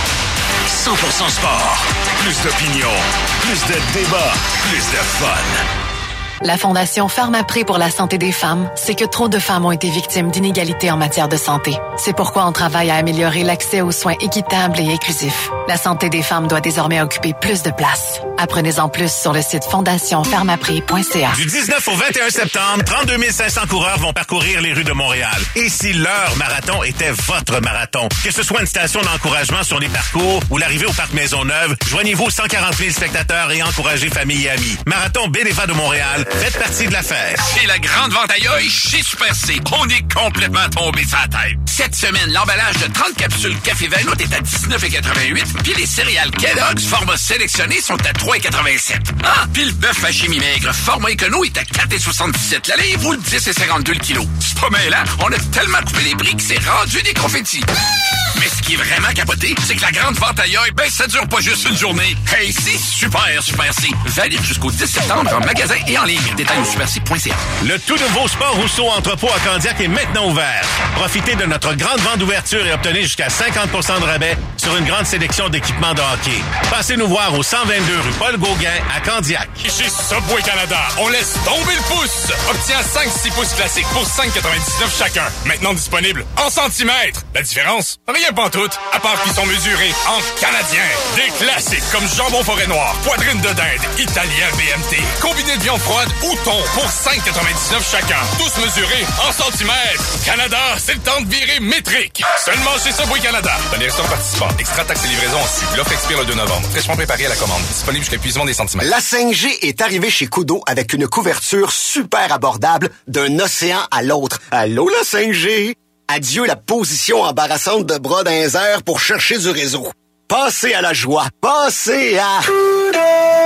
cent pour cent Sport, plus d'opinion, plus de débats, plus de fun. La Fondation Pharmaprix pour la santé des femmes, c'est que trop de femmes ont été victimes d'inégalités en matière de santé. C'est pourquoi on travaille à améliorer l'accès aux soins équitables et inclusifs. La santé des femmes doit désormais occuper plus de place. Apprenez-en plus sur le site fondation pharmaprix point c a. Du dix-neuf au vingt et un septembre, trente-deux mille cinq cents coureurs vont parcourir les rues de Montréal. Et si leur marathon était votre marathon, que ce soit une station d'encouragement sur les parcours ou l'arrivée au Parc Maisonneuve, joignez-vous aux cent quarante mille spectateurs et encouragez famille et amis. Marathon Bénéva de Montréal, faites partie de la fête. C'est la grande vente à l'œil chez Super C. On est complètement tombé sur la tête. Cette semaine, l'emballage de trente capsules Café Vanout est à dix-neuf quatre-vingt-huit, puis les céréales Kellogg's format sélectionné sont à trois quatre-vingt-sept. Ah, puis le bœuf à chimie maigre format écono est à quatre soixante-dix-sept la livre ou le dix cinquante-deux le kilo. C'est pas mêlant, on a tellement coupé les prix que c'est rendu des confettis. Mais ce qui est vraiment capoté, c'est que la grande vente à l'œil, ben ça dure pas juste une journée. Hey, c'est super, Super C. Valide jusqu'au dix septembre en magasin et en ligne. Détails au super c point c a. Le tout nouveau Sport Rousseau Entrepôt à Candiac est maintenant ouvert. Profitez de notre grande vente d'ouverture et obtenez jusqu'à cinquante pour cent de rabais sur une grande sélection d'équipements de hockey. Passez nous voir au cent vingt-deux rue Paul Gauguin à Candiac. Chez Subway Canada, on laisse tomber le pouce. Obtiens cinq six pouces classiques pour cinq quatre-vingt-dix-neuf chacun. Maintenant disponible en centimètres. La différence? Rien pantoute, à part qu'ils sont mesurés en canadien. Des classiques comme jambon forêt noire, poitrine de dinde, italien B M T, combiné de viande froide ou thon pour cinq quatre-vingt-dix-neuf chacun. Tous mesurés en centimètres. Canada, c'est le temps de virer métrique. Seulement chez Subway Canada. Dans les restaurants participants, extra taxes et livraison en su. L'offre expire le deux novembre. Fraîchement préparé à la commande. Disponible jusqu'à épuisement des centimètres. La cinq G est arrivée chez Kudo avec une couverture super abordable d'un océan à l'autre. Allô la cinq G? Adieu la position embarrassante de bras dans les airs pour chercher du réseau. Passez à la joie. Passez à... Kudo!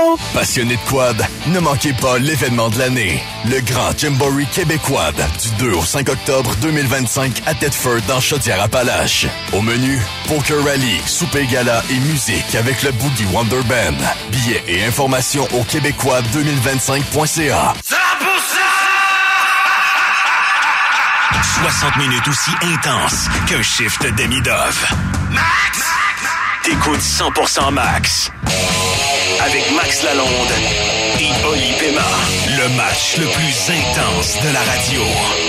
non! Passionné de quad, ne manquez pas l'événement de l'année. Le grand Jamboree québécois du deux au cinq octobre deux mille vingt-cinq à Thetford dans Chaudière-Appalaches. Au menu, poker rally, souper gala et musique avec le Boogie Wonder Band. Billets et informations au québécois deux mille vingt-cinq point c a. cent pour cent! soixante minutes aussi intenses qu'un shift demi-dove. Max! T'écoutes cent pour cent Max. Avec Max Lalonde et Oli Pema. Le match le plus intense de la radio.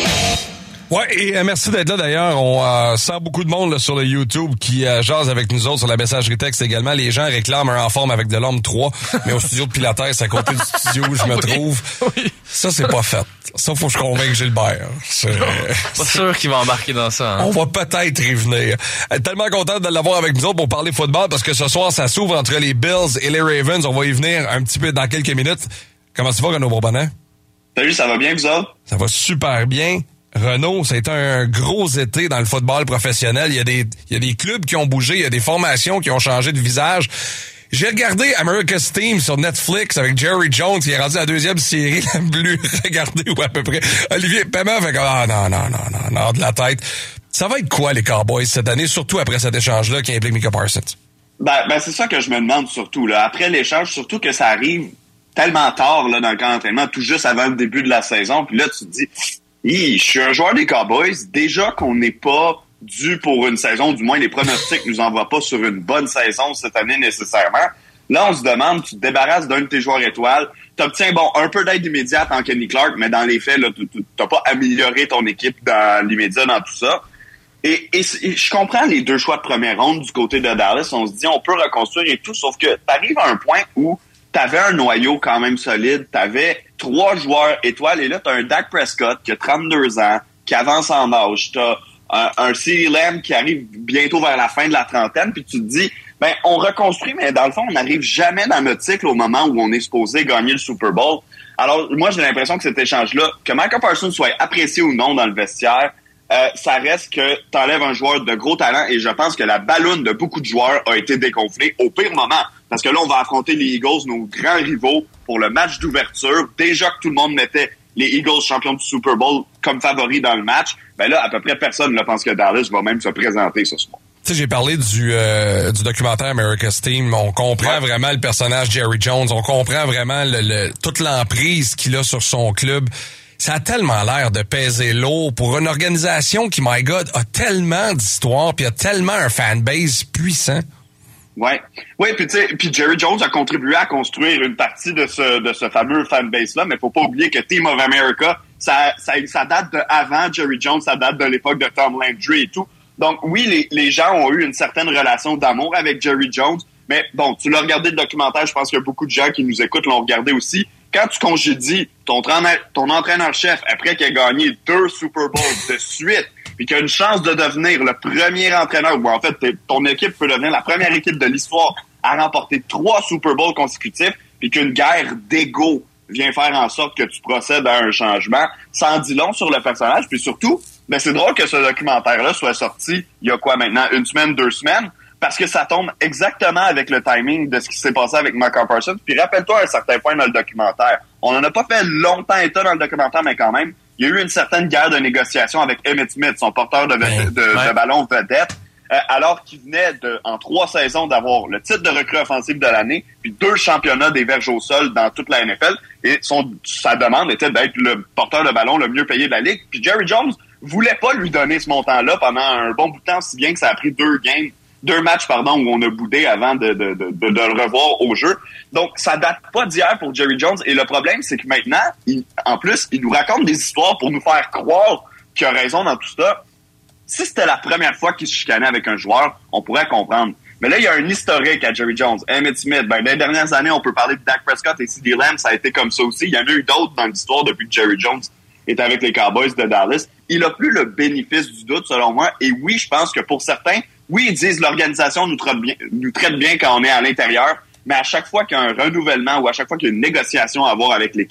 Ouais, et euh, merci d'être là d'ailleurs. On euh, sent beaucoup de monde là, sur le YouTube qui euh, jase avec nous autres sur la messagerie texte également. Les gens réclament un en forme avec de l'homme trois, mais au studio de Pilates, à côté du studio où je me oui, trouve. Oui. Ça, c'est pas fait. Ça, faut que je convainque Gilbert. C'est pas sûr qu'il va embarquer dans ça. Hein? On va peut-être y venir. Tellement content de l'avoir avec nous autres pour parler football parce que ce soir, ça s'ouvre entre les Bills et les Ravens. On va y venir un petit peu dans quelques minutes. Comment ça va, Renaud Bourbonnais? Salut, ça va bien, vous autres? Ça va super bien. Renaud, ça a été un gros été dans le football professionnel. Il y a des, il y a des clubs qui ont bougé, il y a des formations qui ont changé de visage. J'ai regardé America's Team sur Netflix avec Jerry Jones, qui est rendu à la deuxième série la plus regardée ou à peu près. Olivier Pema fait comme, ah non, non, non, non, non, de la tête. Ça va être quoi les Cowboys cette année, surtout après cet échange-là qui implique Micah Parsons? Ben, ben c'est ça que je me demande surtout, là. Après l'échange, surtout que ça arrive tellement tard, là, dans le camp d'entraînement, tout juste avant le début de la saison, puis là, tu te dis, hi, je suis un joueur des Cowboys, déjà qu'on n'est pas dû pour une saison, du moins les pronostics nous envoient pas sur une bonne saison cette année nécessairement. Là, on se demande, tu te débarrasses d'un de tes joueurs étoiles, t'obtiens, bon, un peu d'aide immédiate en Kenny Clark, mais dans les faits, là, t'as pas amélioré ton équipe dans l'immédiat dans tout ça. Et, et, et je comprends les deux choix de première ronde du côté de Dallas, on se dit, on peut reconstruire et tout, sauf que t'arrives à un point où t'avais un noyau quand même solide, t'avais trois joueurs étoiles, et là, t'as un Dak Prescott qui a trente-deux ans, qui avance en âge, t'as un, un CeeDee Lamb qui arrive bientôt vers la fin de la trentaine, puis tu te dis, ben, on reconstruit, mais dans le fond, on n'arrive jamais dans notre cycle au moment où on est supposé gagner le Super Bowl. Alors, moi, j'ai l'impression que cet échange-là, que Micah Parsons soit apprécié ou non dans le vestiaire, euh, ça reste que t'enlèves un joueur de gros talent, et je pense que la balloune de beaucoup de joueurs a été dégonflée au pire moment. Parce que là, on va affronter les Eagles, nos grands rivaux, pour le match d'ouverture. Déjà que tout le monde mettait les Eagles champions du Super Bowl comme favoris dans le match, ben là, à peu près personne ne pense que Dallas va même se présenter ce soir. Tu sais, j'ai parlé du euh, du documentaire America's Team. On comprend ouais. vraiment le personnage Jerry Jones. On comprend vraiment le, le, toute l'emprise qu'il a sur son club. Ça a tellement l'air de peser lourd pour une organisation qui, my God, a tellement d'histoire puis a tellement un fanbase puissant. Ouais, ouais, puis tu sais, puis Jerry Jones a contribué à construire une partie de ce de ce fameux fanbase-là, mais faut pas oublier que Team of America, ça ça, ça date de avant Jerry Jones, ça date de l'époque de Tom Landry et tout. Donc oui, les les gens ont eu une certaine relation d'amour avec Jerry Jones, mais bon, tu l'as regardé le documentaire, je pense qu'il y a beaucoup de gens qui nous écoutent l'ont regardé aussi. Quand tu congédies ton ton entraîneur-chef après qu'il a gagné deux Super Bowls de suite, puis qu'il a une chance de devenir le premier entraîneur, ou en fait, ton équipe peut devenir la première équipe de l'histoire à remporter trois Super Bowls consécutifs, puis qu'une guerre d'ego vient faire en sorte que tu procèdes à un changement, ça en dit long sur le personnage, puis surtout, ben c'est drôle que ce documentaire-là soit sorti il y a quoi maintenant, une semaine, deux semaines, parce que ça tombe exactement avec le timing de ce qui s'est passé avec Micah Parsons. Puis rappelle-toi à un certain point dans le documentaire, on n'en a pas fait longtemps état dans le documentaire, mais quand même, il y a eu une certaine guerre de négociation avec Emmitt Smith, son porteur de, de, de, ouais. de ballon vedette, euh, alors qu'il venait de, en trois saisons d'avoir le titre de recrue offensive de l'année, puis deux championnats des verges au sol dans toute la N F L, et son, sa demande était d'être le porteur de ballon le mieux payé de la ligue. Puis Jerry Jones voulait pas lui donner ce montant-là pendant un bon bout de temps, si bien que ça a pris deux games, deux matchs, pardon, où on a boudé avant de, de, de, de, de le revoir au jeu. Donc, ça date pas d'hier pour Jerry Jones. Et le problème, c'est que maintenant, il, en plus, il nous raconte des histoires pour nous faire croire qu'il a raison dans tout ça. Si c'était la première fois qu'il se chicanait avec un joueur, on pourrait comprendre. Mais là, il y a un historique à Jerry Jones. Emmitt Smith, ben, dans les dernières années, on peut parler de Dak Prescott et CeeDee Lamb, ça a été comme ça aussi. Il y en a eu d'autres dans l'histoire depuis que Jerry Jones est avec les Cowboys de Dallas. Il a plus le bénéfice du doute, selon moi. Et oui, je pense que pour certains, oui, ils disent l'organisation nous traite bien, nous traite bien quand on est à l'intérieur, mais à chaque fois qu'il y a un renouvellement ou à chaque fois qu'il y a une négociation à avoir avec l'équipe,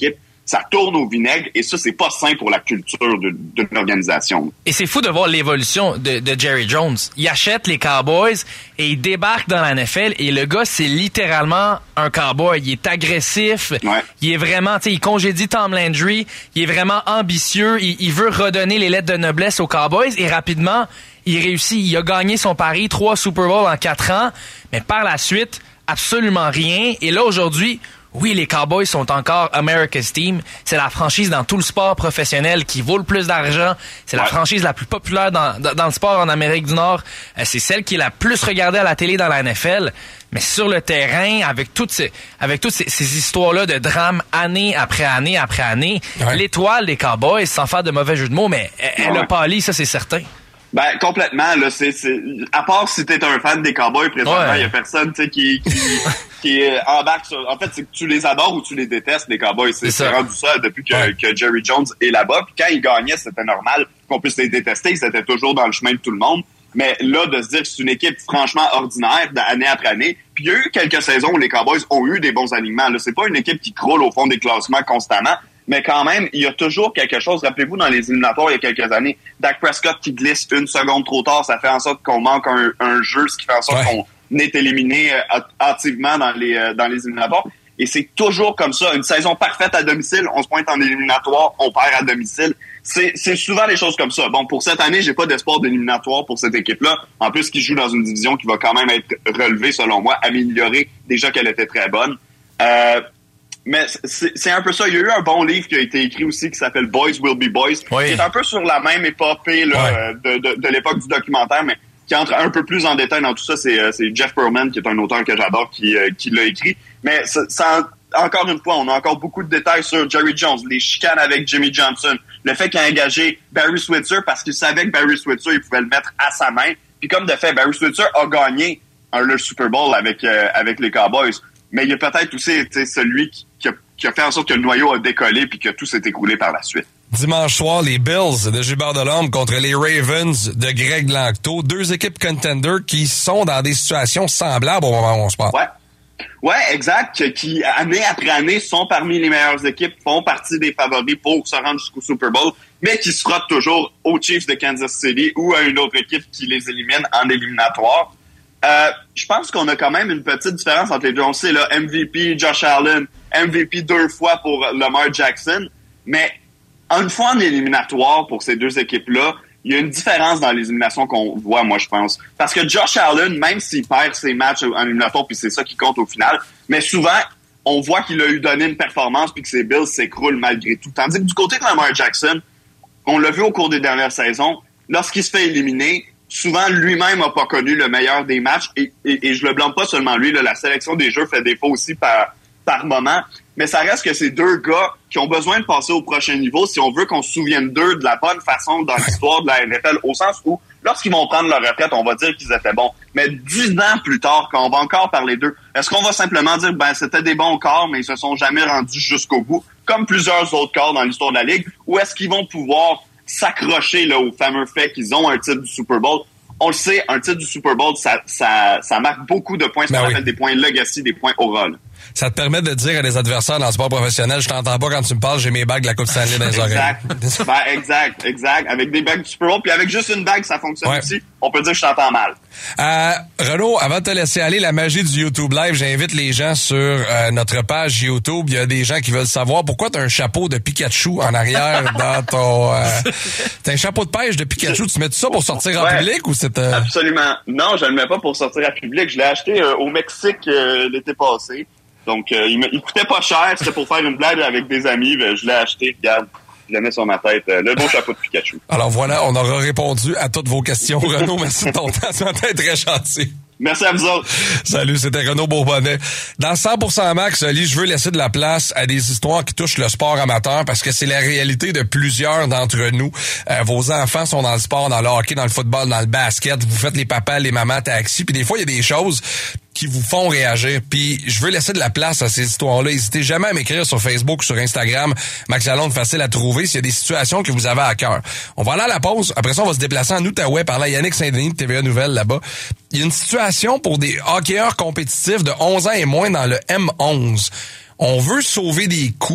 ça tourne au vinaigre et ça, c'est pas sain pour la culture de, d'une organisation. Et c'est fou de voir l'évolution de, de Jerry Jones. Il achète les Cowboys et il débarque dans la N F L et le gars, c'est littéralement un cowboy. Il est agressif. Ouais. Il est vraiment, tu sais, il congédie Tom Landry. Il est vraiment ambitieux. Il, il veut redonner les lettres de noblesse aux Cowboys et rapidement, il réussit. Il a gagné son pari, trois Super Bowls en quatre ans. Mais par la suite, absolument rien. Et là, aujourd'hui, oui, les Cowboys sont encore America's Team. C'est la franchise dans tout le sport professionnel qui vaut le plus d'argent. C'est ouais. la franchise la plus populaire dans, dans, dans le sport en Amérique du Nord. Euh, c'est celle qui est la plus regardée à la télé dans la N F L. Mais sur le terrain, avec toutes ces, avec toutes ces, ces histoires-là de drame année après année après année, ouais. l'étoile des Cowboys, sans faire de mauvais jeu de mots, mais elle, elle ouais. a pâli, ça c'est certain. Ben complètement là, c'est c'est à part si t'es un fan des Cowboys présentement, il ouais. y a personne tu sais qui qui qui embarque sur. En fait, c'est que tu les adores ou tu les détestes les Cowboys, c'est, c'est, c'est rendu ça depuis que, ouais. que Jerry Jones est là-bas. Puis quand ils gagnaient, c'était normal qu'on puisse les détester, ils étaient toujours dans le chemin de tout le monde. Mais là, de se dire que c'est une équipe franchement ordinaire d'année après année. Puis il y a eu quelques saisons où les Cowboys ont eu des bons alignements. Là, c'est pas une équipe qui croule au fond des classements constamment. Mais quand même, il y a toujours quelque chose. Rappelez-vous, dans les éliminatoires, il y a quelques années, Dak Prescott qui glisse une seconde trop tard, ça fait en sorte qu'on manque un, un jeu, ce qui fait en sorte ouais. qu'on est éliminé euh, hâtivement dans les euh, dans les éliminatoires. Et c'est toujours comme ça. Une saison parfaite à domicile, on se pointe en éliminatoire, on perd à domicile. C'est, c'est souvent des choses comme ça. Bon, pour cette année, j'ai pas d'espoir d'éliminatoire pour cette équipe-là. En plus, qui joue dans une division qui va quand même être relevée, selon moi, améliorée, déjà qu'elle était très bonne. Euh, Mais c'est, c'est un peu ça. Il y a eu un bon livre qui a été écrit aussi qui s'appelle Boys Will Be Boys, oui. qui est un peu sur la même épopée là, ouais. de, de, de l'époque du documentaire, mais qui entre un peu plus en détail dans tout ça. C'est, c'est Jeff Pearlman, qui est un auteur que j'adore, qui, qui l'a écrit. Mais ça, ça, encore une fois, on a encore beaucoup de détails sur Jerry Jones, les chicanes avec Jimmy Johnson, le fait qu'il a engagé Barry Switzer parce qu'il savait que Barry Switzer, il pouvait le mettre à sa main. Puis comme de fait, Barry Switzer a gagné un, le Super Bowl avec, euh, avec les Cowboys. Mais il y a peut-être aussi celui qui, qui, a, qui a fait en sorte que le noyau a décollé puis que tout s'est écroulé par la suite. Dimanche soir, les Bills de Gilbert Delorme contre les Ravens de Greg Langto. Deux équipes contenders qui sont dans des situations semblables au moment où on se parle. Ouais. Ouais, exact. Qui, année après année, sont parmi les meilleures équipes, font partie des favoris pour se rendre jusqu'au Super Bowl, mais qui se frottent toujours aux Chiefs de Kansas City ou à une autre équipe qui les élimine en éliminatoire. Euh, je pense qu'on a quand même une petite différence entre les deux. On sait, là, M V P Josh Allen, M V P deux fois pour Lamar Jackson, mais une fois en éliminatoire pour ces deux équipes-là, il y a une différence dans les éliminations qu'on voit, moi, je pense. Parce que Josh Allen, même s'il perd ses matchs en éliminatoire, puis c'est ça qui compte au final, mais souvent, on voit qu'il a eu donné une performance puis que ses Bills s'écroulent malgré tout. Tandis que du côté de Lamar Jackson, on l'a vu au cours des dernières saisons, lorsqu'il se fait éliminer, souvent, lui-même n'a pas connu le meilleur des matchs et, et, et je le blâme pas seulement lui. Là, la sélection des jeux fait défaut aussi par, par moment. Mais ça reste que c'est deux gars qui ont besoin de passer au prochain niveau si on veut qu'on se souvienne d'eux de la bonne façon dans l'histoire de la N F L, au sens où, lorsqu'ils vont prendre leur retraite, on va dire qu'ils étaient bons. Mais dix ans plus tard, quand on va encore parler d'eux, est-ce qu'on va simplement dire, ben, c'était des bons corps, mais ils se sont jamais rendus jusqu'au bout, comme plusieurs autres corps dans l'histoire de la Ligue, ou est-ce qu'ils vont pouvoir s'accrocher là au fameux fait qu'ils ont un titre du Super Bowl? On le sait, un titre du Super Bowl, ça, ça, ça marque beaucoup de points, ce qu'on ben oui. appelle des points legacy, des points overall. Ça te permet de dire à des adversaires dans le sport professionnel, je t'entends pas quand tu me parles, j'ai mes bagues de la Coupe Stanley dans les exact. oreilles. Ben, exact, exact. Avec des bagues du Super Bowl, puis avec juste une bague, ça fonctionne ouais. aussi. On peut dire que je t'entends mal. Euh, Renaud, avant de te laisser aller, la magie du YouTube Live, j'invite les gens sur euh, notre page YouTube. Il y a des gens qui veulent savoir pourquoi t'as un chapeau de Pikachu en arrière dans ton... Euh, t'as un chapeau de pêche de Pikachu, tu mets tout ça pour sortir en ouais. public ou c'est... Euh... Absolument. Non, je ne le mets pas pour sortir en public. Je l'ai acheté euh, au Mexique euh, l'été passé. Donc, euh, il, me, il coûtait pas cher. C'était pour faire une blague avec des amis. Ben, je l'ai acheté. Regarde, je le mets sur ma tête. Euh, le beau chapeau de Pikachu. Alors voilà, on aura répondu à toutes vos questions. Renaud, merci de ton temps. Ce matin, très gentil. Merci à vous autres. Salut, c'était Renaud Bourbonnais. Dans cent pour cent Max, Ali, je veux laisser de la place à des histoires qui touchent le sport amateur parce que c'est la réalité de plusieurs d'entre nous. Euh, vos enfants sont dans le sport, dans le hockey, dans le football, dans le basket. Vous faites les papas, les mamans, taxi. Puis des fois, il y a des choses qui vous font réagir. Puis je veux laisser de la place à ces histoires-là. N'hésitez jamais à m'écrire sur Facebook ou sur Instagram. Max Lalonde, facile à trouver s'il y a des situations que vous avez à cœur. On va aller à la pause. Après ça, on va se déplacer en Outaouais par là. Yannick Saint-Denis de T V A Nouvelles là-bas. Il y a une situation pour des hockeyeurs compétitifs de onze ans et moins dans le M onze. On veut sauver des coups.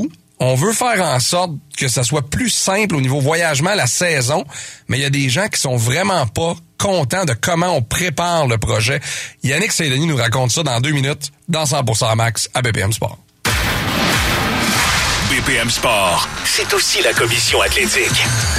on veut faire en sorte que ça soit plus simple au niveau voyagement la saison, mais il y a des gens qui sont vraiment pas contents de comment on prépare le projet. Yannick Saint-Denis nous raconte ça dans deux minutes dans cent pour cent Max à B P M Sport. B P M Sport, c'est aussi la commission athlétique.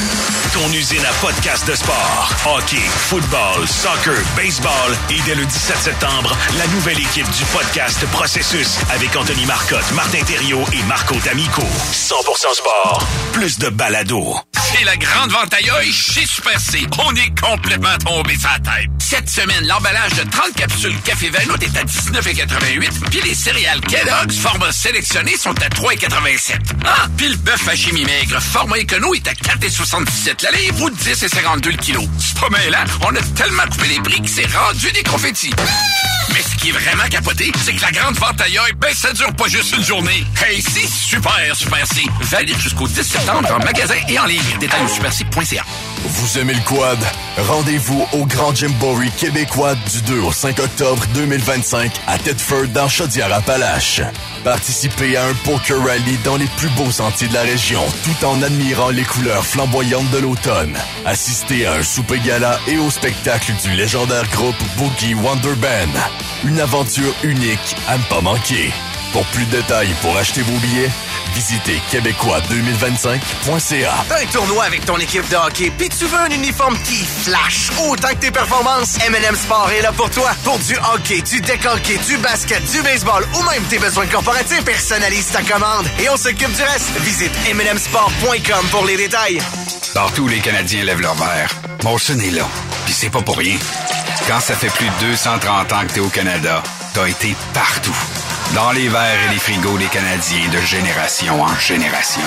Ton usine à podcast de sport. Hockey, football, soccer, baseball et dès le dix-sept septembre, la nouvelle équipe du podcast Processus avec Anthony Marcotte, Martin Thériault et Marco D'Amico. cent pour cent Sport, plus de balado. C'est la grande vente aïe chez Super C. On est complètement tombé sur la tête. Cette semaine, l'emballage de trente capsules Café Vanout est à dix-neuf quatre-vingt-huit, puis les céréales Kellogg's format sélectionné sont à trois quatre-vingt-sept. Ah, puis le bœuf à chimie maigre format écono est à quatre soixante-dix-sept la livre ou dix cinquante-deux le kilo. C'est pas mêlant, on a tellement coupé les prix que c'est rendu des confettis. Mais ce qui est vraiment capoté, c'est que la grande vente aïe, ben ça dure pas juste une journée. Hey, c'est super, Super C. Valide jusqu'au dix septembre en magasin et en ligne. Détails au super c point c a. Vous aimez le quad? Rendez-vous au Grand Jamboree québécois du deux au cinq octobre deux mille vingt-cinq à Thetford dans Chaudière-Appalaches. Participez à un poker rally dans les plus beaux sentiers de la région tout en admirant les couleurs flamboyantes de l'automne. Assistez à un souper gala et au spectacle du légendaire groupe Boogie Wonder Band. Une aventure unique à ne pas manquer. Pour plus de détails et pour acheter vos billets, visitez québécois deux mille vingt-cinq point c a. T'as un tournoi avec ton équipe de hockey puis tu veux un uniforme qui flash autant que tes performances? M and M Sport est là pour toi. Pour du hockey, du deck hockey, du basket, du baseball ou même tes besoins corporatifs, personnalise ta commande et on s'occupe du reste. Visite m n m sport point com pour les détails. Partout, les Canadiens lèvent leur verre. Molson est là. Puis c'est pas pour rien. Quand ça fait plus de deux cent trente ans que t'es au Canada, t'as été partout. Dans les verres et les frigos des Canadiens de génération en génération.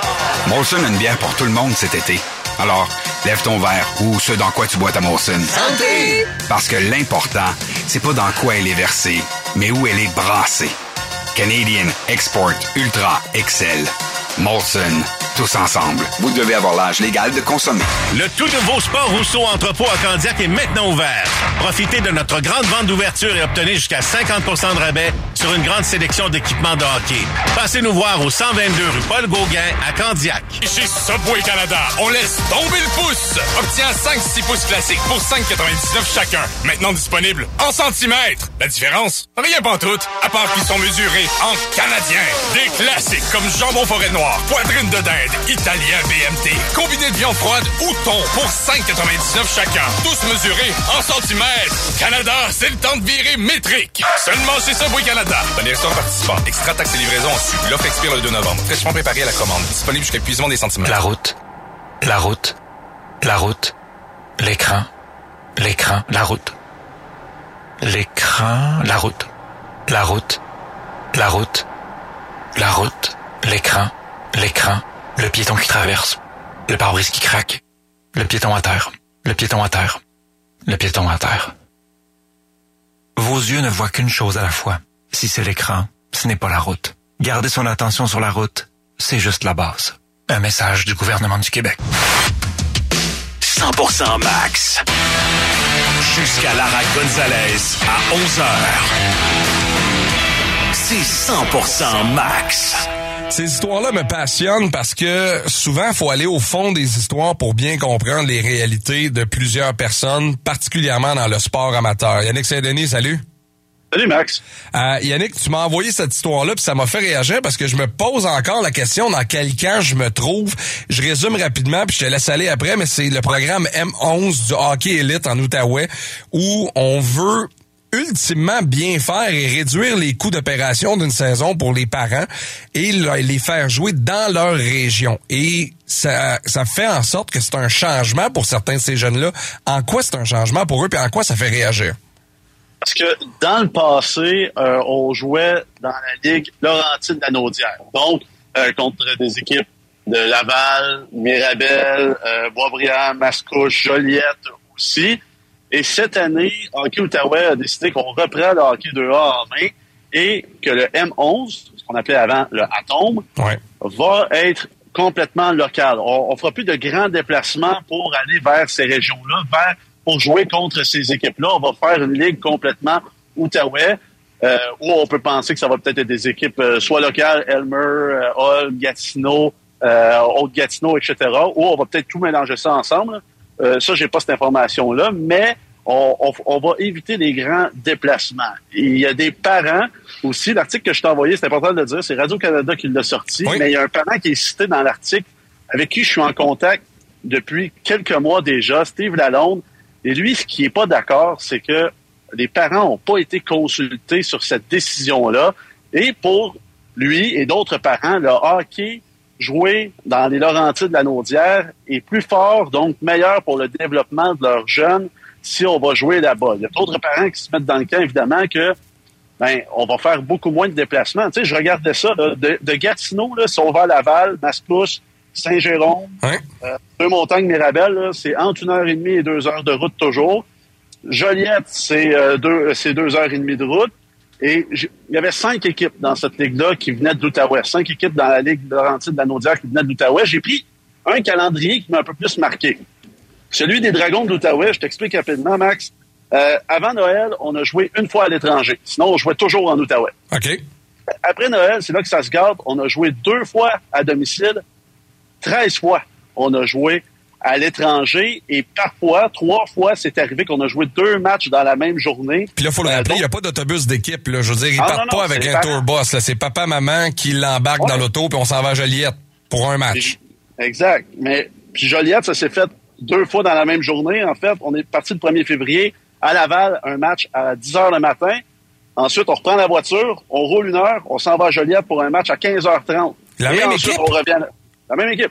Molson a une bière pour tout le monde cet été. Alors, lève ton verre ou ce dans quoi tu bois ta Molson. Santé! Parce que l'important, c'est pas dans quoi elle est versée, mais où elle est brassée. Canadian Export Ultra Excel. Molson. Tous ensemble. Vous devez avoir l'âge légal de consommer. Le tout nouveau Sport Rousseau Entrepôt à Candiac est maintenant ouvert. Profitez de notre grande vente d'ouverture et obtenez jusqu'à cinquante pour cent de rabais sur une grande sélection d'équipements de hockey. Passez nous voir au cent vingt-deux rue Paul Gauguin à Candiac. Chez Subway Canada, on laisse tomber le pouce. Obtiens cinq six pouces classiques pour cinq quatre-vingt-dix-neuf chacun. Maintenant disponible en centimètres. La différence? Rien pantoute, à part qu'ils sont mesurés en canadien. Des classiques comme jambon forêt noire, poitrine de dinde, italien B M T, combiné de viande froide ou thon pour cinq quatre-vingt-dix-neuf chacun. Tous mesurés en centimètres. Canada, c'est le temps de virer métrique. Seulement chez Subway Canada. Dans les restaurants participants. Extra taxe et livraison en su. L'offre expire le deux novembre. Fraîchement préparé à la commande. Disponible jusqu'à épuisement des centimètres. La route. La route. La route. L'écran. L'écran. La route. L'écran. La route. La route. La route. La route. L'écran. L'écran. Le piéton qui traverse. Le pare-brise qui craque. Le piéton à terre. Le piéton à terre. Le piéton à terre. Vos yeux ne voient qu'une chose à la fois. Si c'est l'écran, ce n'est pas la route. Gardez son attention sur la route, c'est juste la base. Un message du gouvernement du Québec. cent pour cent Max. Jusqu'à Lara Gonzalez à onze heures. C'est cent pour cent Max. Ces histoires-là me passionnent parce que souvent, il faut aller au fond des histoires pour bien comprendre les réalités de plusieurs personnes, particulièrement dans le sport amateur. Yannick Saint-Denis, salut. Salut Max. Euh, Yannick, tu m'as envoyé cette histoire-là puis ça m'a fait réagir parce que je me pose encore la question dans quel camp je me trouve. Je résume rapidement puis je te laisse aller après, mais c'est le programme M onze du hockey élite en Outaouais où on veut ultimement bien faire et réduire les coûts d'opération d'une saison pour les parents et les faire jouer dans leur région. Et ça, ça fait en sorte que c'est un changement pour certains de ces jeunes-là. En quoi c'est un changement pour eux et en quoi ça fait réagir? Parce que dans le passé, euh, on jouait dans la Ligue Laurentide-Lanaudière. Donc, euh, contre des équipes de Laval, Mirabel, euh, Boisbriand, Mascouche, Joliette aussi. Et cette année, Hockey Outaouais a décidé qu'on reprend le hockey deux A en main et que le M onze, ce qu'on appelait avant le Atome, ouais. va être complètement local. On, on fera plus de grands déplacements pour aller vers ces régions-là, vers pour jouer contre ces équipes-là. On va faire une ligue complètement Outaouais euh, ou on peut penser que ça va peut-être être des équipes euh, soit locales, Elmer, euh, Hall, Gatineau, euh, Haute-Gatineau, et cetera, ou on va peut-être tout mélanger ça ensemble. Euh, ça, j'ai pas cette information-là, mais on, on, on va éviter les grands déplacements. Et il y a des parents aussi, l'article que je t'ai envoyé, c'est important de le dire, c'est Radio-Canada qui l'a sorti, oui. mais il y a un parent qui est cité dans l'article avec qui je suis en contact depuis quelques mois déjà, Steve Lalonde, et lui, ce qui est pas d'accord, c'est que les parents n'ont pas été consultés sur cette décision-là, et pour lui et d'autres parents, le hockey jouer dans les Laurentides de la Naudière est plus fort, donc meilleur pour le développement de leurs jeunes si on va jouer là-bas. Il y a d'autres parents qui se mettent dans le camp, évidemment, que ben on va faire beaucoup moins de déplacements. Tu sais, je regardais ça, là, de, de Gatineau, là, si on va à Laval, Mascouche, Saint-Jérôme, hein? euh, Deux-Montagnes-Mirabel, là, c'est entre une heure et demie et deux heures de route toujours. Joliette, c'est euh, deux, c'est deux heures et demie de route. Et il y avait cinq équipes dans cette ligue-là qui venaient de l'Outaouais. Cinq équipes dans la Ligue Laurentide de la Naudière qui venaient de l'Outaouais. J'ai pris un calendrier qui m'a un peu plus marqué. Celui des Dragons de l'Outaouais, je t'explique rapidement, Max. Euh, avant Noël, on a joué une fois à l'étranger. Sinon, on jouait toujours en Outaouais. OK. Après Noël, c'est là que ça se garde. On a joué deux fois à domicile. Treize fois, on a joué à l'étranger. Et parfois, trois fois, c'est arrivé qu'on a joué deux matchs dans la même journée. Puis là, il faut le rappeler, il euh, n'y a pas d'autobus d'équipe. Là. Je veux dire, ils ah, partent non, non, pas avec un tour bus. Là. C'est papa-maman qui l'embarque ouais. dans l'auto, puis on s'en va à Joliette pour un match. Exact. Mais puis Joliette, ça s'est fait deux fois dans la même journée. En fait, on est parti le premier février à Laval, un match à dix heures le matin. Ensuite, on reprend la voiture, on roule une heure, on s'en va à Joliette pour un match à quinze heures trente. La Et même ensuite, équipe? on revient. La même équipe.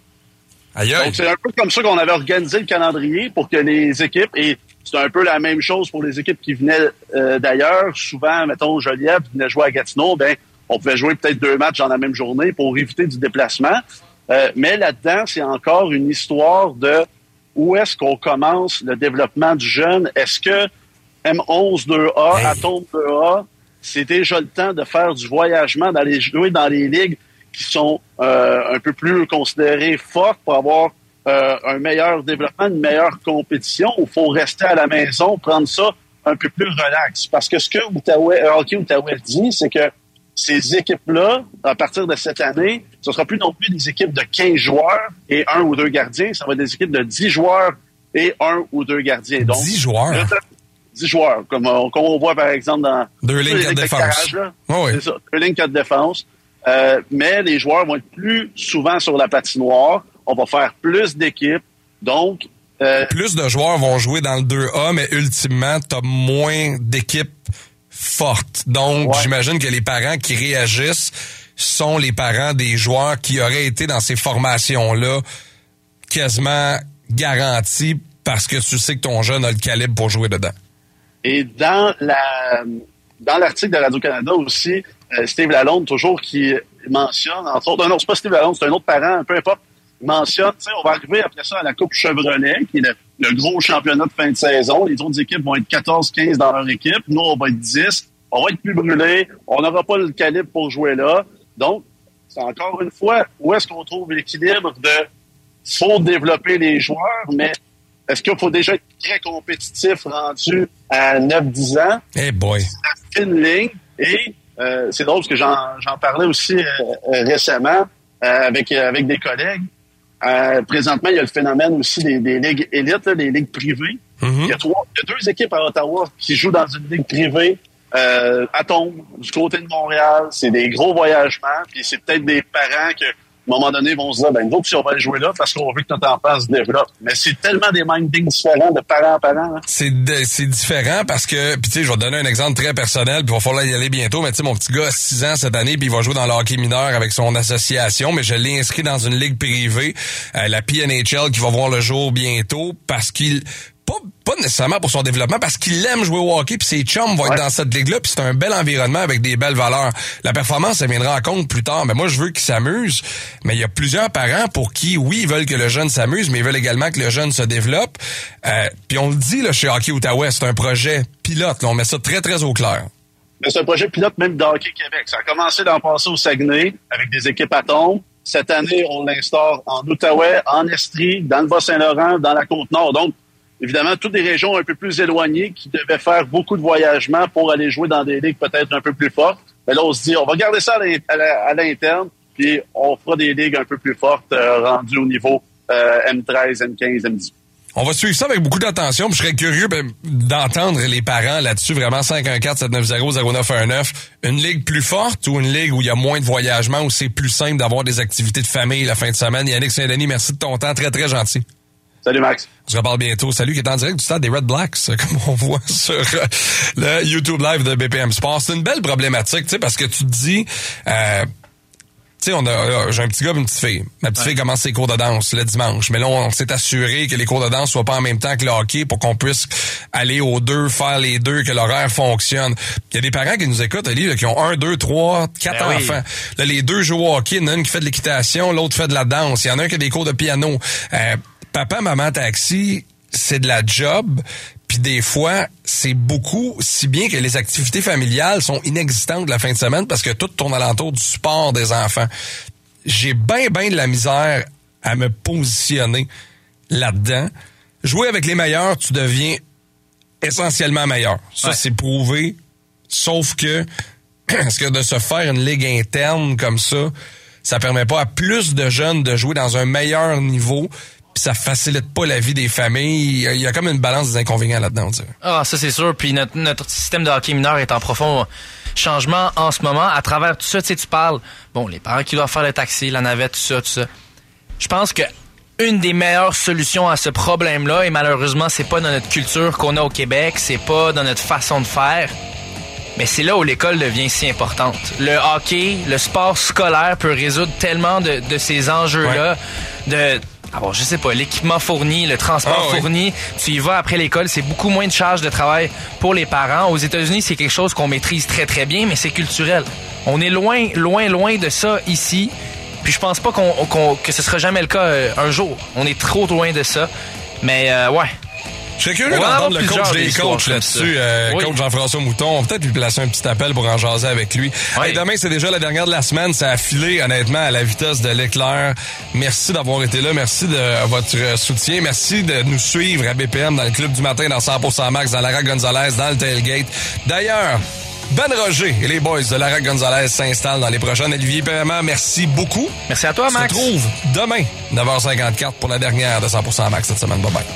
Aïe, aïe. Donc, c'est un peu comme ça qu'on avait organisé le calendrier pour que les équipes, et c'est un peu la même chose pour les équipes qui venaient euh, d'ailleurs. Souvent, mettons, Joliette venait jouer à Gatineau, ben, on pouvait jouer peut-être deux matchs dans la même journée pour éviter du déplacement. Euh, mais là-dedans, c'est encore une histoire de où est-ce qu'on commence le développement du jeune. Est-ce que M onze deux A, hey. Atome deux A, c'est déjà le temps de faire du voyagement, d'aller jouer dans les ligues qui sont euh, un peu plus considérées fortes pour avoir euh, un meilleur développement, une meilleure compétition, ou faut rester à la maison, prendre ça un peu plus relax? Parce que ce que Outaouais, euh, Hockey Outaouais dit, c'est que ces équipes-là, à partir de cette année, ce sera plus non plus des équipes de quinze joueurs et un ou deux gardiens, ça va être des équipes de dix joueurs et un ou deux gardiens. Donc, dix joueurs? dix joueurs, comme on, comme on voit par exemple dans... Deux lignes quatre défense. Oh oui. C'est ça, deux lignes quatre défense. Euh, mais les joueurs vont être plus souvent sur la patinoire. On va faire plus d'équipes. Donc... Euh, plus de joueurs vont jouer dans le deux A, mais ultimement, tu as moins d'équipes fortes. Donc, ouais. j'imagine que les parents qui réagissent sont les parents des joueurs qui auraient été dans ces formations-là quasiment garantis parce que tu sais que ton jeune a le calibre pour jouer dedans. Et dans la dans l'article de Radio-Canada aussi, euh, Steve Lalonde, toujours, qui mentionne, entre autres, non, c'est pas Steve Lalonde, c'est un autre parent, peu importe, il mentionne, tu sais, on va arriver après ça à la Coupe Chevrolet, qui est le, le gros championnat de fin de saison. Les autres équipes vont être quatorze quinze dans leur équipe. Nous, on va être dix. On va être plus brûlés. On n'aura pas le calibre pour jouer là. Donc, c'est encore une fois, où est-ce qu'on trouve l'équilibre de faut développer les joueurs, mais est-ce qu'il faut déjà être très compétitif rendu à neuf dix ans? Eh hey boy! C'est une ligne. Et euh, c'est drôle parce que j'en, j'en parlais aussi euh, récemment euh, avec, euh, avec des collègues. Euh, présentement, il y a le phénomène aussi des, des ligues élites, là, des ligues privées. Mm-hmm. Il y a trois, il y a deux équipes à Ottawa qui jouent dans une ligue privée. Euh, Atome, du côté de Montréal, c'est des gros voyagements. Puis c'est peut-être des parents que, à un moment donné, vont se dire, ben, nous autres, si on va aller jouer là, parce qu'on veut que notre enfant se développe. Mais c'est tellement des mindings différents de parents à parents. Hein. C'est, de, c'est différent parce que, puis tu sais, je vais te donner un exemple très personnel, puis il va falloir y aller bientôt, mais tu sais, mon petit gars a six ans cette année, puis il va jouer dans le hockey mineur avec son association, mais je l'ai inscrit dans une ligue privée, euh, la P N H L, qui va voir le jour bientôt, parce qu'il... Pas, pas nécessairement pour son développement, parce qu'il aime jouer au hockey, puis ses chums vont ouais. être dans cette ligue-là, puis c'est un bel environnement avec des belles valeurs. La performance, ça viendra en compte plus tard, mais moi, je veux qu'il s'amuse. Mais il y a plusieurs parents pour qui, oui, ils veulent que le jeune s'amuse, mais ils veulent également que le jeune se développe. Euh, puis on le dit là, chez Hockey Outaouais, c'est un projet pilote. Là, on met ça très, très au clair. Mais c'est un projet pilote même de Hockey Québec. Ça a commencé l'an passé au Saguenay, avec des équipes Atome. Cette année, on l'instaure en Outaouais, en Estrie, dans le Bas-Saint-Laurent, dans la Côte-Nord. Donc, évidemment, toutes les régions un peu plus éloignées qui devaient faire beaucoup de voyagements pour aller jouer dans des ligues peut-être un peu plus fortes. Mais là, on se dit, on va garder ça à l'interne, puis on fera des ligues un peu plus fortes euh, rendues au niveau euh, M treize, M quinze, M dix-huit. On va suivre ça avec beaucoup d'attention. Je serais curieux ben, d'entendre les parents là-dessus. Vraiment, cinq un quatre sept neuf zéro zéro neuf un neuf. Une ligue plus forte ou une ligue où il y a moins de voyagements, où c'est plus simple d'avoir des activités de famille la fin de semaine? Yannick Saint-Denis, merci de ton temps. Très, très gentil. Salut, Max. On se reparle bientôt. Salut, qui est en direct du stade des Red Blacks, comme on voit sur euh, le YouTube Live de B P M Sports. C'est une belle problématique, tu sais, parce que tu te dis... Euh, Tu sais, on a, j'ai un petit gars et une petite fille. Ma petite ouais. fille commence ses cours de danse le dimanche. Mais là, on, on s'est assuré que les cours de danse soient pas en même temps que le hockey pour qu'on puisse aller aux deux, faire les deux, que l'horaire fonctionne. Il y a des parents qui nous écoutent, Ali, là, qui ont un, deux, trois, quatre ben enfants. Oui. Là, les deux jouent au hockey. Il y en a une qui fait de l'équitation, l'autre fait de la danse. Il y en a un qui a des cours de piano. Euh, papa, maman, taxi, c'est de la job. Puis des fois, c'est beaucoup, si bien que les activités familiales sont inexistantes la fin de semaine parce que tout tourne alentour du sport des enfants. J'ai bien, bien de la misère à me positionner là-dedans. Jouer avec les meilleurs, tu deviens essentiellement meilleur. Ça, ouais. c'est prouvé. Sauf que, est-ce que de se faire une ligue interne comme ça, ça permet pas à plus de jeunes de jouer dans un meilleur niveau? Puis ça facilite pas la vie des familles. Il y a comme une balance des inconvénients là-dedans, on dirait. Ah, ça c'est sûr. Puis notre, notre système de hockey mineur est en profond changement en ce moment. À travers tout ça, tu sais, tu parles, bon, les parents qui doivent faire le taxi, la navette, tout ça, tout ça. Je pense que une des meilleures solutions à ce problème-là, et malheureusement, c'est pas dans notre culture qu'on a au Québec, c'est pas dans notre façon de faire, mais c'est là où l'école devient si importante. Le hockey, le sport scolaire peut résoudre tellement de, de ces enjeux-là, ouais. de... Alors, je sais pas, l'équipement fourni, le transport ah, fourni, oui. tu y vas après l'école, c'est beaucoup moins de charge de travail pour les parents. Aux États-Unis, c'est quelque chose qu'on maîtrise très, très bien, mais c'est culturel. On est loin, loin, loin de ça ici. Puis je pense pas qu'on, qu'on, que ce sera jamais le cas euh, un jour. On est trop loin de ça. Mais, euh, ouais. Je serais curieux d'entendre le coach des coachs là-dessus, euh, oui. coach Jean-François Mouton. On va peut-être lui placer un petit appel pour en jaser avec lui. Oui. Et demain, c'est déjà la dernière de la semaine. Ça a filé, honnêtement, à la vitesse de l'éclair. Merci d'avoir été là. Merci de votre soutien. Merci de nous suivre à B P M, dans le Club du matin, dans cent pour cent Max, dans Lara Gonzalez, dans le Tailgate. D'ailleurs, Ben Roger et les boys de Lara Gonzalez s'installent dans les prochaines. Olivier Perrement, merci beaucoup. Merci à toi, Max. On se retrouve demain, neuf heures cinquante-quatre, pour la dernière de cent pour cent Max cette semaine. Bye-bye.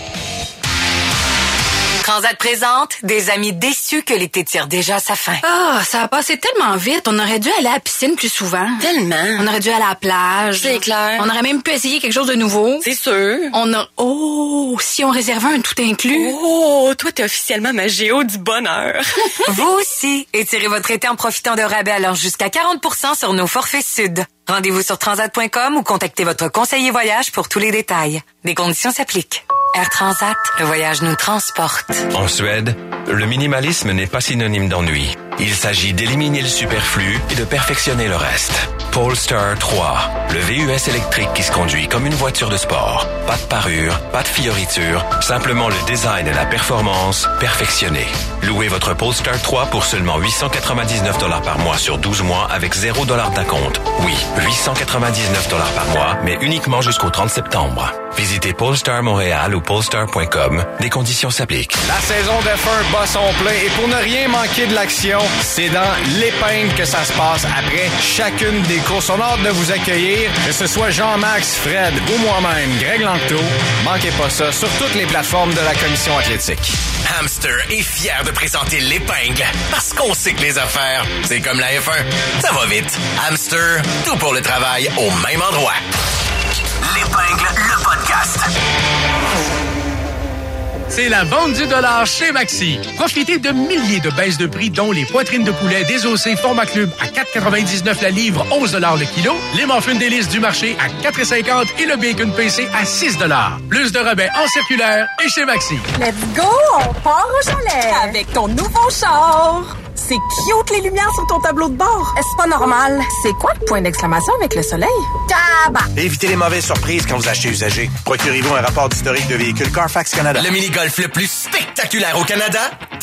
Transat présente des amis déçus que l'été tire déjà à sa fin. Ah, oh, ça a passé tellement vite. On aurait dû aller à la piscine plus souvent. Tellement. On aurait dû aller à la plage. C'est clair. On aurait même pu essayer quelque chose de nouveau. C'est sûr. On a... Oh, si on réservait un tout inclus. Oh, toi, t'es officiellement ma géo du bonheur. Vous aussi. Étirez votre été en profitant de rabais allant jusqu'à quarante pour cent sur nos forfaits sud. Rendez-vous sur transat point com ou contactez votre conseiller voyage pour tous les détails. Des conditions s'appliquent. Air Transat, le voyage nous transporte. En Suède, le minimalisme n'est pas synonyme d'ennui. Il s'agit d'éliminer le superflu et de perfectionner le reste. Polestar trois, le V U S électrique qui se conduit comme une voiture de sport. Pas de parure, pas de fioriture, simplement le design et la performance perfectionnés. Louez votre Polestar trois pour seulement huit cent quatre-vingt-dix-neuf dollars par mois sur douze mois avec zéro dollar d'acompte. Oui, huit cent quatre-vingt-dix-neuf dollars par mois, mais uniquement jusqu'au trente septembre. Visitez Polestar Montréal ou polestar point com. Des conditions s'appliquent. La saison de F un bat son plein et pour ne rien manquer de l'action, c'est dans l'épingle que ça se passe après chacune des courses. On a hâte de vous accueillir, que ce soit Jean-Max, Fred ou moi-même, Greg Lanctot. Manquez pas ça sur toutes les plateformes de la Commission athlétique. Hamster est fier de présenter l'épingle parce qu'on sait que les affaires, c'est comme la F un. Ça va vite. Hamster, tout pour le travail au même endroit. L'épingle, le podcast. C'est la vente du dollar chez Maxi. Profitez de milliers de baisses de prix, dont les poitrines de poulet désossées Format Club à quatre quatre-vingt-dix-neuf la livre, onze dollars le kilo, les muffins délices du marché à quatre cinquante et le bacon P C à six dollars. Plus de rabais en circulaire et chez Maxi. Let's go! On part au chalet! Avec ton nouveau char! C'est cute, les lumières sur ton tableau de bord. Est-ce pas normal? C'est quoi le point d'exclamation avec le soleil? Tabac! Évitez les mauvaises surprises quand vous achetez usagé. Procurez-vous un rapport d'historique de véhicule Carfax Canada. Le mini-golf le plus spectaculaire au Canada?